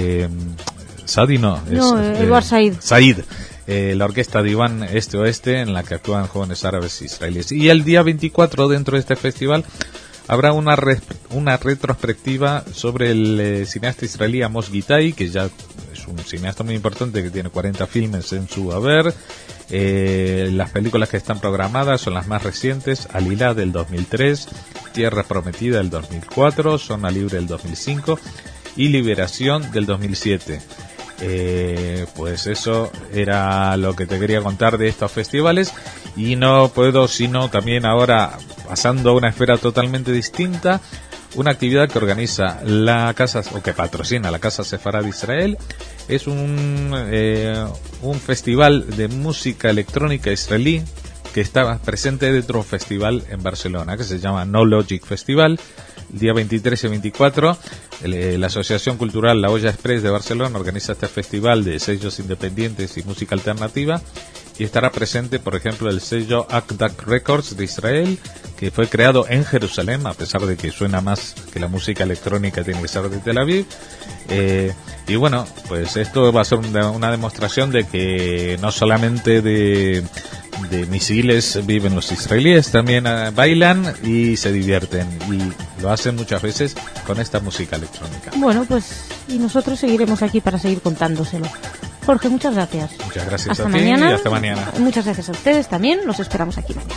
Edward Said. Said. La orquesta de Iván Este-Oeste, en la que actúan jóvenes árabes israelíes. Y el día 24, dentro de este festival, habrá una retrospectiva sobre el cineasta israelí Amos Gitai, que ya es un cineasta muy importante, que tiene 40 filmes en su haber. Las películas que están programadas son las más recientes: Alilá del 2003, Tierra Prometida del 2004, Zona Libre del 2005 y Liberación del 2007. Pues eso era lo que te quería contar de estos festivales, y no puedo sino también ahora, pasando a una esfera totalmente distinta, una actividad que organiza la casa, o que patrocina la Casa Sefarad de Israel. Es un festival de música electrónica israelí que está presente dentro de un festival en Barcelona que se llama No Logic Festival. El día 23 y 24, la Asociación Cultural La Olla Express de Barcelona organiza este festival de sellos independientes y música alternativa, y estará presente, por ejemplo, el sello Akdak Records de Israel, que fue creado en Jerusalén, a pesar de que suena más que la música electrónica tiene que ser de Tel Aviv. Y bueno, pues esto va a ser una demostración de que no solamente de misiles viven los israelíes, también bailan y se divierten, y lo hacen muchas veces con esta música electrónica. Bueno, pues y nosotros seguiremos aquí para seguir contándoselo. Jorge, muchas gracias. Muchas gracias hasta a ti mañana. Y hasta mañana. Muchas gracias a ustedes también, los esperamos aquí mañana.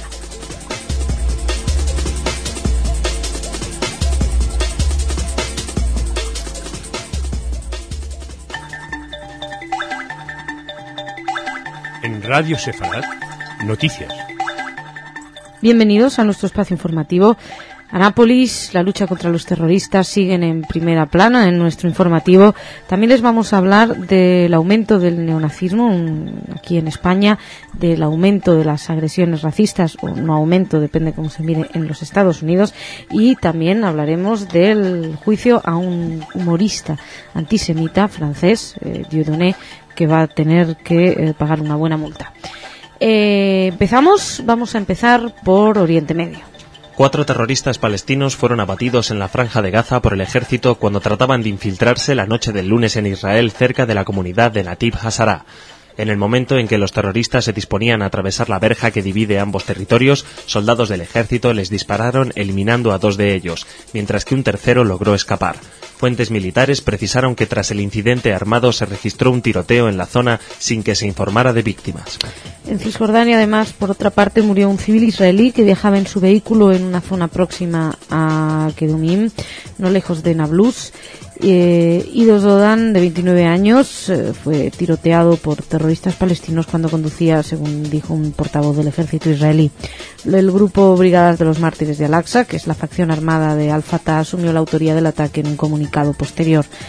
En Radio Sefarad, noticias. Bienvenidos a nuestro espacio informativo. Anápolis, la lucha contra los terroristas siguen en primera plana en nuestro informativo. También les vamos a hablar del aumento del neonazismo aquí en España, del aumento de las agresiones racistas, o no aumento, depende cómo se mire, en los Estados Unidos, y también hablaremos del juicio a un humorista antisemita francés, Dieudonné, que va a tener que pagar una buena multa. Vamos a empezar por Oriente Medio. 4 terroristas palestinos fueron abatidos en la Franja de Gaza por el ejército cuando trataban de infiltrarse la noche del lunes en Israel cerca de la comunidad de Natib Hazara. En el momento en que los terroristas se disponían a atravesar la verja que divide ambos territorios, soldados del ejército les dispararon eliminando a 2 de ellos, mientras que un tercero logró escapar. Fuentes militares precisaron que tras el incidente armado se registró un tiroteo en la zona sin que se informara de víctimas. En Cisjordania, además, por otra parte, murió un civil israelí que viajaba en su vehículo en una zona próxima a Kedumim, no lejos de Nablus. Ido Zodan, de 29 años, fue tiroteado por terroristas palestinos cuando conducía, según dijo un portavoz del ejército israelí. El grupo Brigadas de los Mártires de Al-Aqsa, que es la facción armada de Al-Fatah, asumió la autoría del ataque en un comunicado posterior.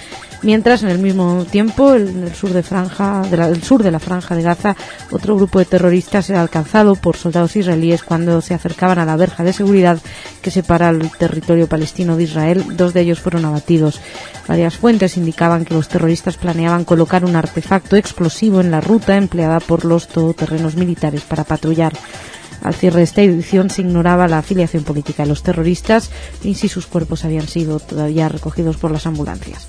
Mientras, en el mismo tiempo, en el sur de la Franja de Gaza, otro grupo de terroristas era alcanzado por soldados israelíes cuando se acercaban a la verja de seguridad que separa el territorio palestino de Israel. 2 de ellos fueron abatidos. Varias fuentes indicaban que los terroristas planeaban colocar un artefacto explosivo en la ruta empleada por los todoterrenos militares para patrullar. Al cierre de esta edición se ignoraba la afiliación política de los terroristas ni si sus cuerpos habían sido todavía recogidos por las ambulancias.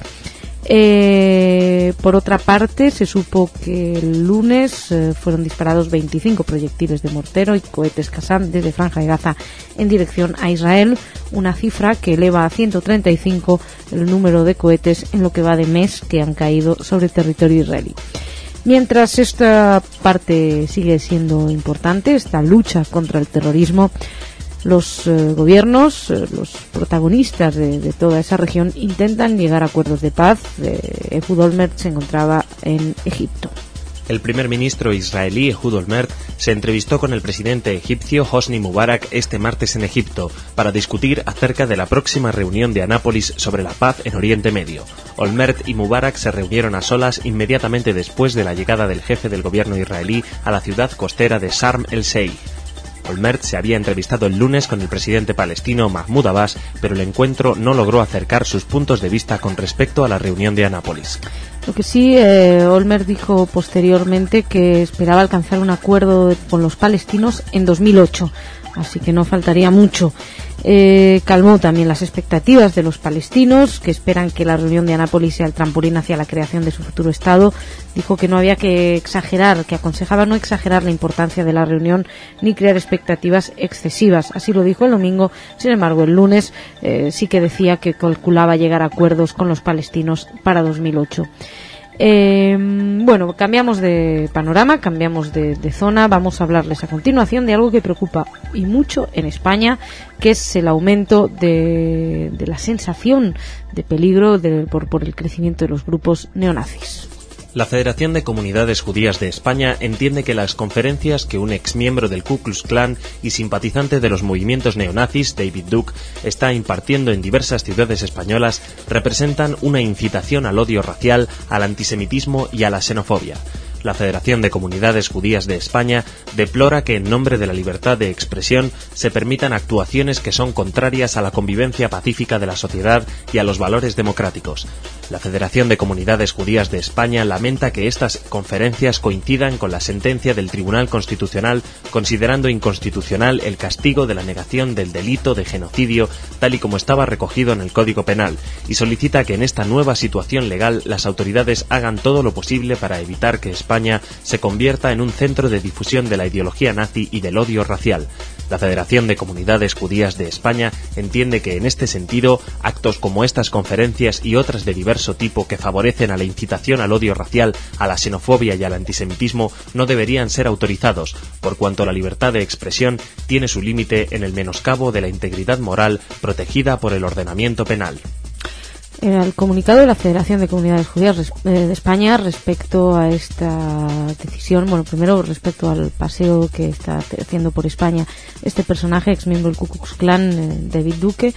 Por otra parte, se supo que el lunes fueron disparados 25 proyectiles de mortero y cohetes Qassam desde Franja de Gaza en dirección a Israel, una cifra que eleva a 135 el número de cohetes en lo que va de mes que han caído sobre el territorio israelí. Mientras esta parte sigue siendo importante, esta lucha contra el terrorismo, los gobiernos, los protagonistas de toda esa región intentan llegar a acuerdos de paz. Ehud Olmert se encontraba en Egipto. El primer ministro israelí Ehud Olmert se entrevistó con el presidente egipcio Hosni Mubarak este martes en Egipto para discutir acerca de la próxima reunión de Anápolis sobre la paz en Oriente Medio. Olmert y Mubarak se reunieron a solas inmediatamente después de la llegada del jefe del gobierno israelí a la ciudad costera de Sharm el-Sheikh. Olmert se había entrevistado el lunes con el presidente palestino Mahmoud Abbas, pero el encuentro no logró acercar sus puntos de vista con respecto a la reunión de Anápolis. Lo que sí, Olmert dijo posteriormente que esperaba alcanzar un acuerdo con los palestinos en 2008, así que no faltaría mucho. Calmó también las expectativas de los palestinos, que esperan que la reunión de Anápolis sea el trampolín hacia la creación de su futuro Estado. Dijo que no había que exagerar, que aconsejaba no exagerar la importancia de la reunión ni crear expectativas excesivas. Así lo dijo el domingo. Sin embargo, el lunes sí que decía que calculaba llegar a acuerdos con los palestinos para 2008. Bueno, cambiamos de panorama, cambiamos de zona. Vamos a hablarles a continuación de algo que preocupa y mucho en España, que es el aumento de la sensación de peligro por el crecimiento de los grupos neonazis. La Federación de Comunidades Judías de España entiende que las conferencias que un exmiembro del Ku Klux Klan y simpatizante de los movimientos neonazis, David Duke, está impartiendo en diversas ciudades españolas representan una incitación al odio racial, al antisemitismo y a la xenofobia. La Federación de Comunidades Judías de España deplora que en nombre de la libertad de expresión se permitan actuaciones que son contrarias a la convivencia pacífica de la sociedad y a los valores democráticos. La Federación de Comunidades Judías de España lamenta que estas conferencias coincidan con la sentencia del Tribunal Constitucional considerando inconstitucional el castigo de la negación del delito de genocidio tal y como estaba recogido en el Código Penal y solicita que en esta nueva situación legal las autoridades hagan todo lo posible para evitar que España se convierta en un centro de difusión de la ideología nazi y del odio racial. La Federación de Comunidades Judías de España entiende que en este sentido actos como estas conferencias y otras de diverso tipo que favorecen a la incitación al odio racial, a la xenofobia y al antisemitismo no deberían ser autorizados, por cuanto la libertad de expresión tiene su límite en el menoscabo de la integridad moral protegida por el ordenamiento penal. El comunicado de la Federación de Comunidades Judías de España respecto a esta decisión, bueno, primero respecto al paseo que está haciendo por España este personaje, exmiembro del Ku Klux Klan, David Duke,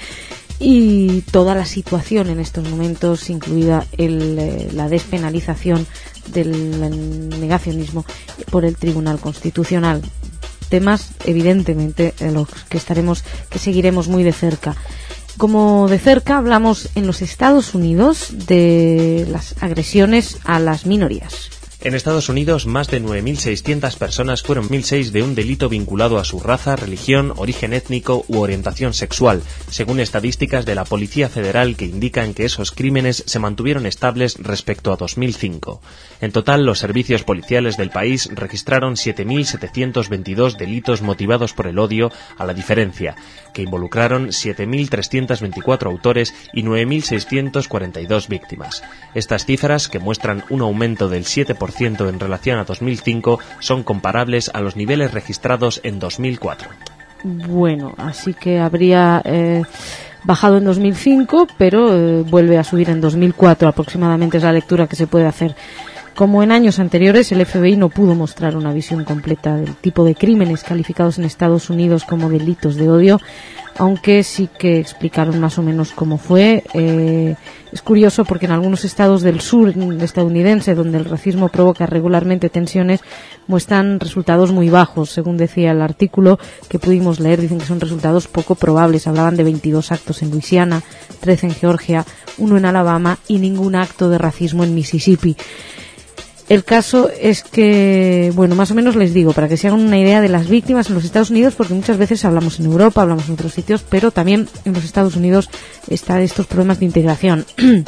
y toda la situación en estos momentos, incluida la despenalización del negacionismo por el Tribunal Constitucional. Temas, evidentemente, en los que seguiremos muy de cerca. Como de cerca hablamos en los Estados Unidos de las agresiones a las minorías. En Estados Unidos, más de 9.600 personas fueron 1.006 de un delito vinculado a su raza, religión, origen étnico u orientación sexual, según estadísticas de la Policía Federal que indican que esos crímenes se mantuvieron estables respecto a 2005. En total, los servicios policiales del país registraron 7.722 delitos motivados por el odio a la diferencia, que involucraron 7.324 autores y 9.642 víctimas. Estas cifras, que muestran un aumento del 7% en relación a 2005, son comparables a los niveles registrados en 2004. Bueno, así que habría bajado en 2005, pero vuelve a subir en 2004 aproximadamente, es la lectura que se puede hacer. Como en años anteriores, el FBI no pudo mostrar una visión completa del tipo de crímenes calificados en Estados Unidos como delitos de odio. aunque sí que explicaron más o menos cómo fue. Es curioso porque en algunos estados del sur estadounidense, donde el racismo provoca regularmente tensiones, muestran resultados muy bajos. Según decía el artículo que pudimos leer, dicen que son resultados poco probables. Hablaban de 22 actos en Luisiana, 13 en Georgia, 1 en Alabama y ningún acto de racismo en Mississippi. El caso es que, bueno, más o menos les digo, para que se hagan una idea de las víctimas en los Estados Unidos, porque muchas veces hablamos en Europa, hablamos en otros sitios, pero también en los Estados Unidos están estos problemas de integración.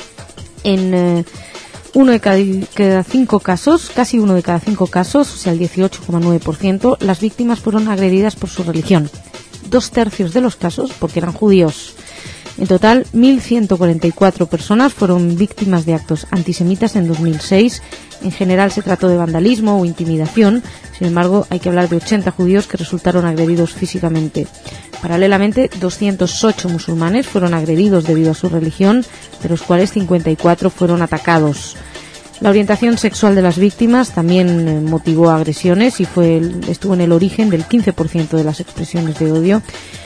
En uno de cada 5 casos, casi 1 de cada 5 casos, o sea el 18,9%, las víctimas fueron agredidas por su religión. 2/3 de los casos porque eran judíos. En total, 1.144 personas fueron víctimas de actos antisemitas en 2006. En general se trató de vandalismo o intimidación. Sin embargo, hay que hablar de 80 judíos que resultaron agredidos físicamente. Paralelamente, 208 musulmanes fueron agredidos debido a su religión, de los cuales 54 fueron atacados. La orientación sexual de las víctimas también motivó agresiones y estuvo en el origen del 15% de las expresiones de odio.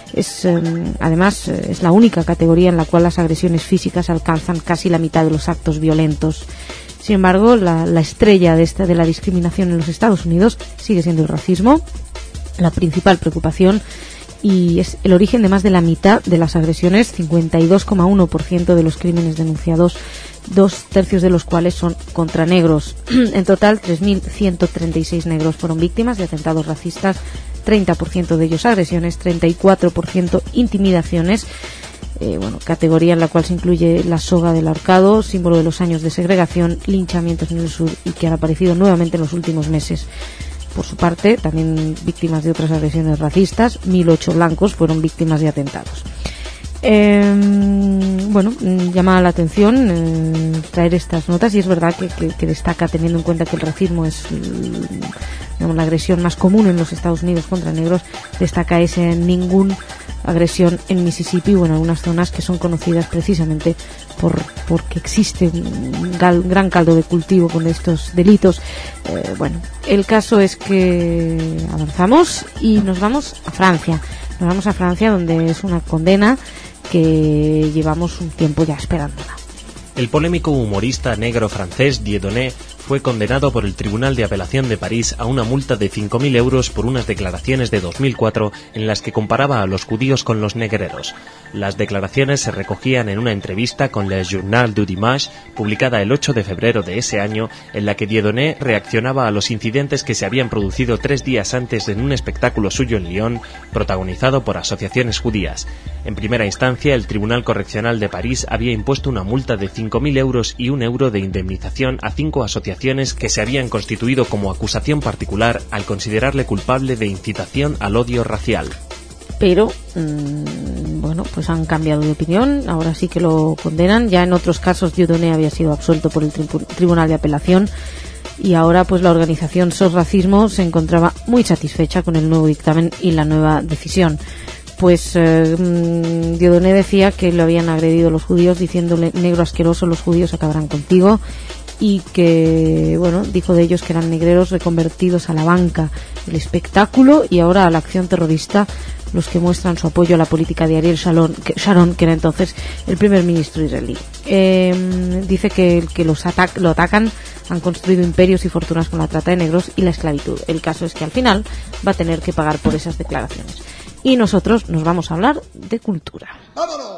Además, es la única categoría en la cual las agresiones físicas alcanzan casi la mitad de los actos violentos. Sin embargo, la estrella de la discriminación en los Estados Unidos sigue siendo el racismo, la principal preocupación, y es el origen de más de la mitad de las agresiones, 52,1% de los crímenes denunciados, 2/3 de los cuales son contra negros. En total, 3.136 negros fueron víctimas de atentados racistas, 30% de ellos agresiones, 34% intimidaciones, categoría en la cual se incluye la soga del ahorcado, símbolo de los años de segregación, linchamientos en el sur y que han aparecido nuevamente en los últimos meses. Por su parte, también víctimas de otras agresiones racistas, 1.008 blancos fueron víctimas de atentados. Llama la atención traer estas notas, y es verdad que destaca, teniendo en cuenta que el racismo es la agresión más común en los Estados Unidos contra negros, destaca ese ningún agresión en Mississippi o en algunas zonas que son conocidas precisamente porque existe un gran caldo de cultivo con estos delitos. El caso es que avanzamos y nos vamos a Francia. Nos vamos a Francia, donde es una condena que llevamos un tiempo ya esperándola. El polémico humorista negro francés Dieudonné fue condenado por el Tribunal de Apelación de París a una multa de 5.000 euros por unas declaraciones de 2004 en las que comparaba a los judíos con los negreros. Las declaraciones se recogían en una entrevista con Le Journal du Dimanche, publicada el 8 de febrero de ese año, en la que Dieudonné reaccionaba a los incidentes que se habían producido 3 días antes en un espectáculo suyo en Lyon, protagonizado por asociaciones judías. En primera instancia, el Tribunal Correccional de París había impuesto una multa de 5.000 euros y 1 euro de indemnización a 5 asociaciones que se habían constituido como acusación particular al considerarle culpable de incitación al odio racial. Pero, pues han cambiado de opinión, ahora sí que lo condenan. Ya en otros casos Dieudonné había sido absuelto por el Tribunal de Apelación, y ahora pues la organización SOS Racismo se encontraba muy satisfecha con el nuevo dictamen y la nueva decisión. Pues Dieudonné decía que lo habían agredido los judíos diciéndole: negro asqueroso, los judíos acabarán contigo, y que, dijo de ellos que eran negreros reconvertidos a la banca, el espectáculo y ahora a la acción terrorista, los que muestran su apoyo a la política de Ariel Sharon, que era entonces el primer ministro israelí. Dice que lo atacan han construido imperios y fortunas con la trata de negros y la esclavitud. El caso es que al final va a tener que pagar por esas declaraciones. Y nosotros nos vamos a hablar de cultura. ¡Vámonos!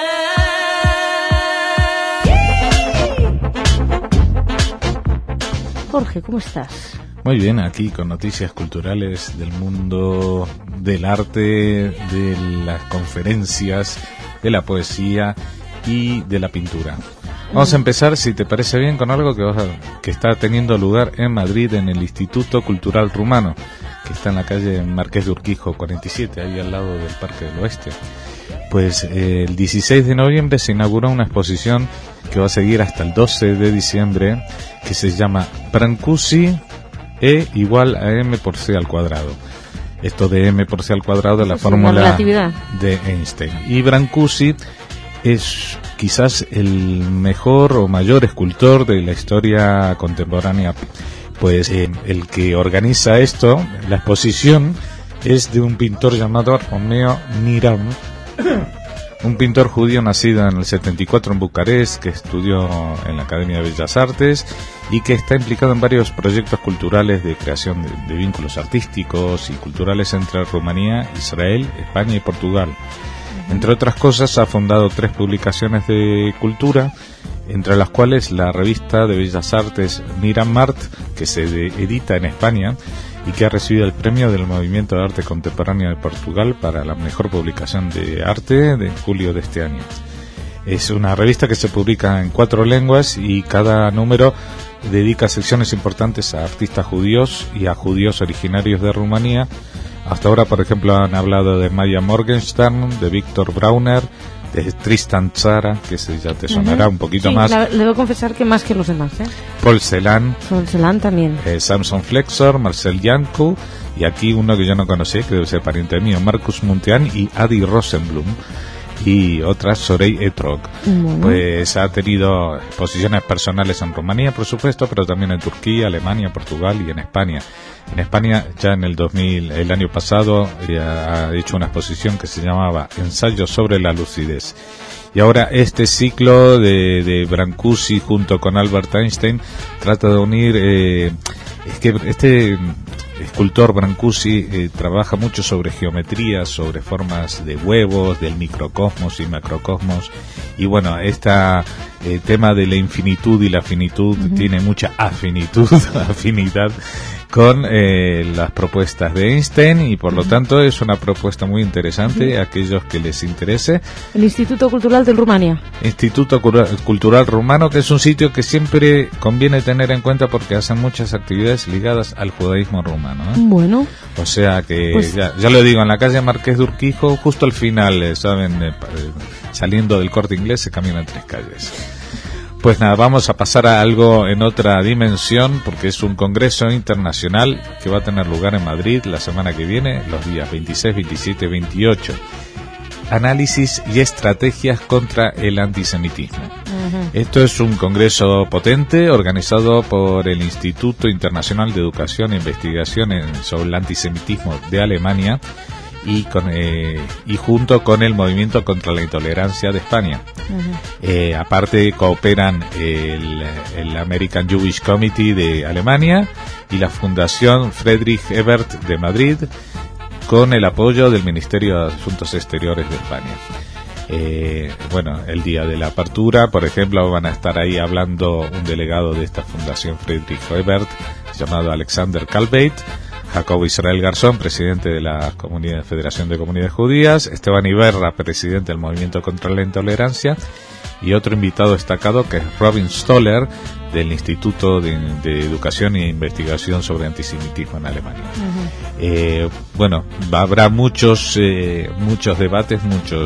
Jorge, ¿cómo estás? Muy bien, aquí con noticias culturales del mundo del arte, de las conferencias, de la poesía y de la pintura. Vamos a empezar, si te parece bien, con algo que está teniendo lugar en Madrid, en el Instituto Cultural Rumano, que está en la calle Marqués de Urquijo 47, ahí al lado del Parque del Oeste. Pues el 16 de noviembre se inauguró una exposición que va a seguir hasta el 12 de diciembre, que se llama Brancusi E igual a M por C al cuadrado. Esto de M por C al cuadrado es la fórmula de Einstein. Y Brancusi es quizás el mejor o mayor escultor de la historia contemporánea. Pues el que organiza esto, la exposición, es de un pintor llamado Romeo Miram, un pintor judío nacido en el 74 en Bucarest, que estudió en la Academia de Bellas Artes y que está implicado en varios proyectos culturales de creación de vínculos artísticos y culturales entre Rumanía, Israel, España y Portugal. Entre otras cosas, ha fundado 3 publicaciones de cultura, entre las cuales la revista de Bellas Artes Miramart, que se edita en España y que ha recibido el premio del Movimiento de Arte Contemporáneo de Portugal para la mejor publicación de arte de julio de este año. Es una revista que se publica en 4 lenguas y cada número dedica secciones importantes a artistas judíos y a judíos originarios de Rumanía. Hasta ahora, por ejemplo, han hablado de Maya Morgenstern, de Víctor Brauner, de Tristan Tzara, que ya te sonará un poquito más. Debo confesar que más que los demás, Paul Celan. Paul Celan también. Samson Flexor, Marcel Janko, y aquí uno que yo no conocía, que debe ser pariente mío, Marcus Muntean y Adi Rosenblum. Y otras, Sorey Etrog. Pues ha tenido exposiciones personales en Rumanía, por supuesto, pero también en Turquía, Alemania, Portugal y en España. En España, ya en el año pasado, ha hecho una exposición que se llamaba Ensayos sobre la lucidez. Y ahora este ciclo de Brancusi junto con Albert Einstein trata de unir, es que este escultor Brancusi trabaja mucho sobre geometría, sobre formas de huevos, del microcosmos y macrocosmos, y bueno, este tema de la infinitud y la finitud tiene mucha afinidad con las propuestas de Einstein, y por lo tanto es una propuesta muy interesante a aquellos que les interese. El Instituto Cultural de Rumania. Instituto Cultural Rumano, que es un sitio que siempre conviene tener en cuenta porque hacen muchas actividades ligadas al judaísmo rumano, Bueno. O sea que, pues, ya lo digo, en la calle Marqués de Urquijo, justo al final, saliendo del Corte Inglés, se caminan 3 calles. Pues nada, vamos a pasar a algo en otra dimensión, porque es un congreso internacional que va a tener lugar en Madrid la semana que viene, los días 26, 27 y 28. Análisis y estrategias contra el antisemitismo. Esto es un congreso potente organizado por el Instituto Internacional de Educación e Investigación sobre el Antisemitismo de Alemania y junto con el Movimiento contra la Intolerancia de España. Aparte cooperan el American Jewish Committee de Alemania y la Fundación Friedrich Ebert de Madrid, con el apoyo del Ministerio de Asuntos Exteriores de España. Bueno, el día de la apertura, por ejemplo, van a estar ahí hablando un delegado de esta Fundación Friedrich Ebert, llamado Alexander Kalbeit, Jacobo Israel Garzón, presidente de la Federación de Comunidades Judías, Esteban Iberra, presidente del Movimiento contra la Intolerancia, y otro invitado destacado que es Robin Stoller, del Instituto de Educación e Investigación sobre Antisemitismo en Alemania. Bueno, habrá muchos debates,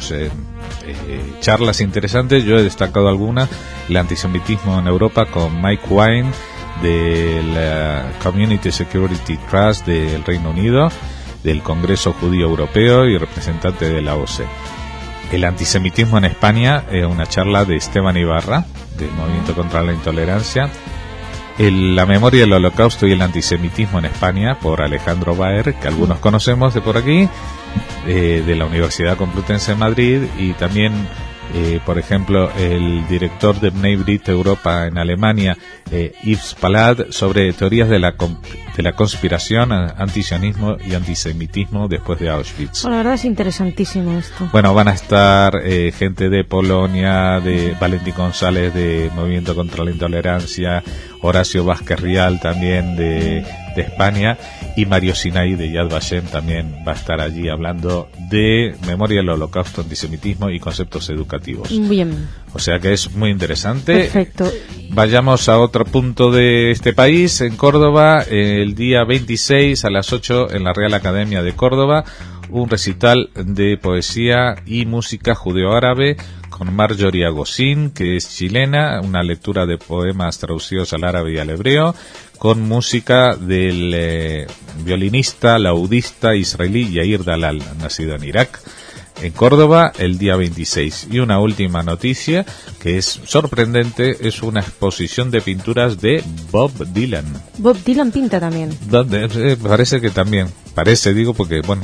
charlas interesantes. Yo he destacado algunas: el antisemitismo en Europa, con Mike Wine del Community Security Trust del Reino Unido, del Congreso Judío Europeo y representante de la OSCE. El antisemitismo en España, una charla de Esteban Ibarra, del Movimiento contra la Intolerancia. La memoria del Holocausto y el antisemitismo en España, por Alejandro Baer, que algunos conocemos de por aquí, de la Universidad Complutense de Madrid, y también, por ejemplo, el director de Bnei Brit Europa en Alemania, Yves Palad, sobre teorías de la conspiración, antisionismo y antisemitismo después de Auschwitz. La verdad es interesantísimo esto. Bueno, van a estar gente de Polonia, de Valentín González de Movimiento contra la Intolerancia, Horacio Vázquez Rial también de España, y Mario Sinai de Yad Vashem también va a estar allí hablando de memoria del Holocausto, antisemitismo y conceptos educativos. Bien. O sea que es muy interesante. Perfecto. Vayamos a otro punto de este país, en Córdoba, el día 26 a las 8 en la Real Academia de Córdoba, un recital de poesía y música judeo-árabe con Marjorie Agosin, que es chilena, una lectura de poemas traducidos al árabe y al hebreo, con música del violinista, laudista israelí Yair Dalal, nacido en Irak, en Córdoba el día 26. Y una última noticia que es sorprendente, es una exposición de pinturas de Bob Dylan. Bob Dylan pinta también. Parece que también, digo porque, bueno,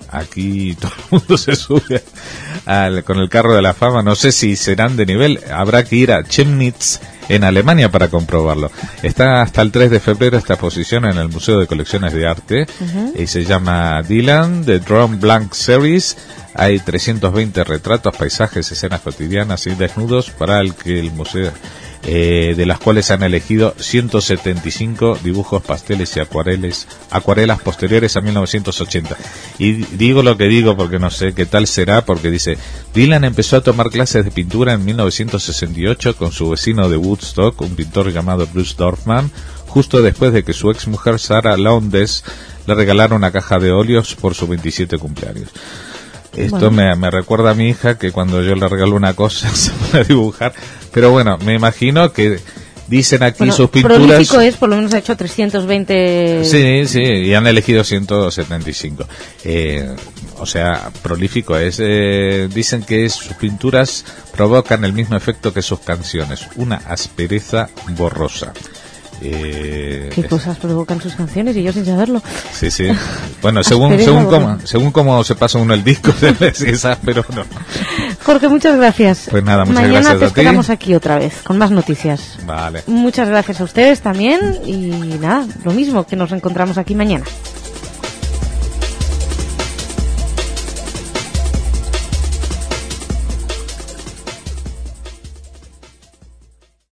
aquí todo el mundo se sube con el carro de la fama. No sé si serán de nivel. Habrá que ir a Chemnitz, en Alemania, para comprobarlo. Está hasta el 3 de febrero esta exposición en el Museo de Colecciones de Arte, y se llama Dylan, The Drum Blank Series. Hay 320 retratos, paisajes, escenas cotidianas y desnudos para el museo, de las cuales se han elegido 175 dibujos, pasteles y acuarelas posteriores a 1980. Y digo lo que digo porque no sé qué tal será, porque dice: Dylan empezó a tomar clases de pintura en 1968 con su vecino de Woodstock, un pintor llamado Bruce Dorfman, justo después de que su ex mujer Sarah Lowndes le regalara una caja de óleos por su 27 cumpleaños. Esto me recuerda a mi hija, que cuando yo le regalo una cosa se pone a dibujar. Pero bueno, me imagino que dicen aquí sus pinturas... Prolífico es, por lo menos ha hecho 320... Sí, y han elegido 175. O sea, prolífico es... dicen que sus pinturas provocan el mismo efecto que sus canciones, una aspereza borrosa. ¿Qué cosas provocan sus canciones y yo sin saberlo? Sí. Bueno, según cómo se pasa uno el disco, es áspero, no. Jorge, muchas gracias. Pues nada, muchas gracias a ti. Mañana te esperamos aquí otra vez, con más noticias. Vale. Muchas gracias a ustedes también y nada, lo mismo, que nos encontramos aquí mañana.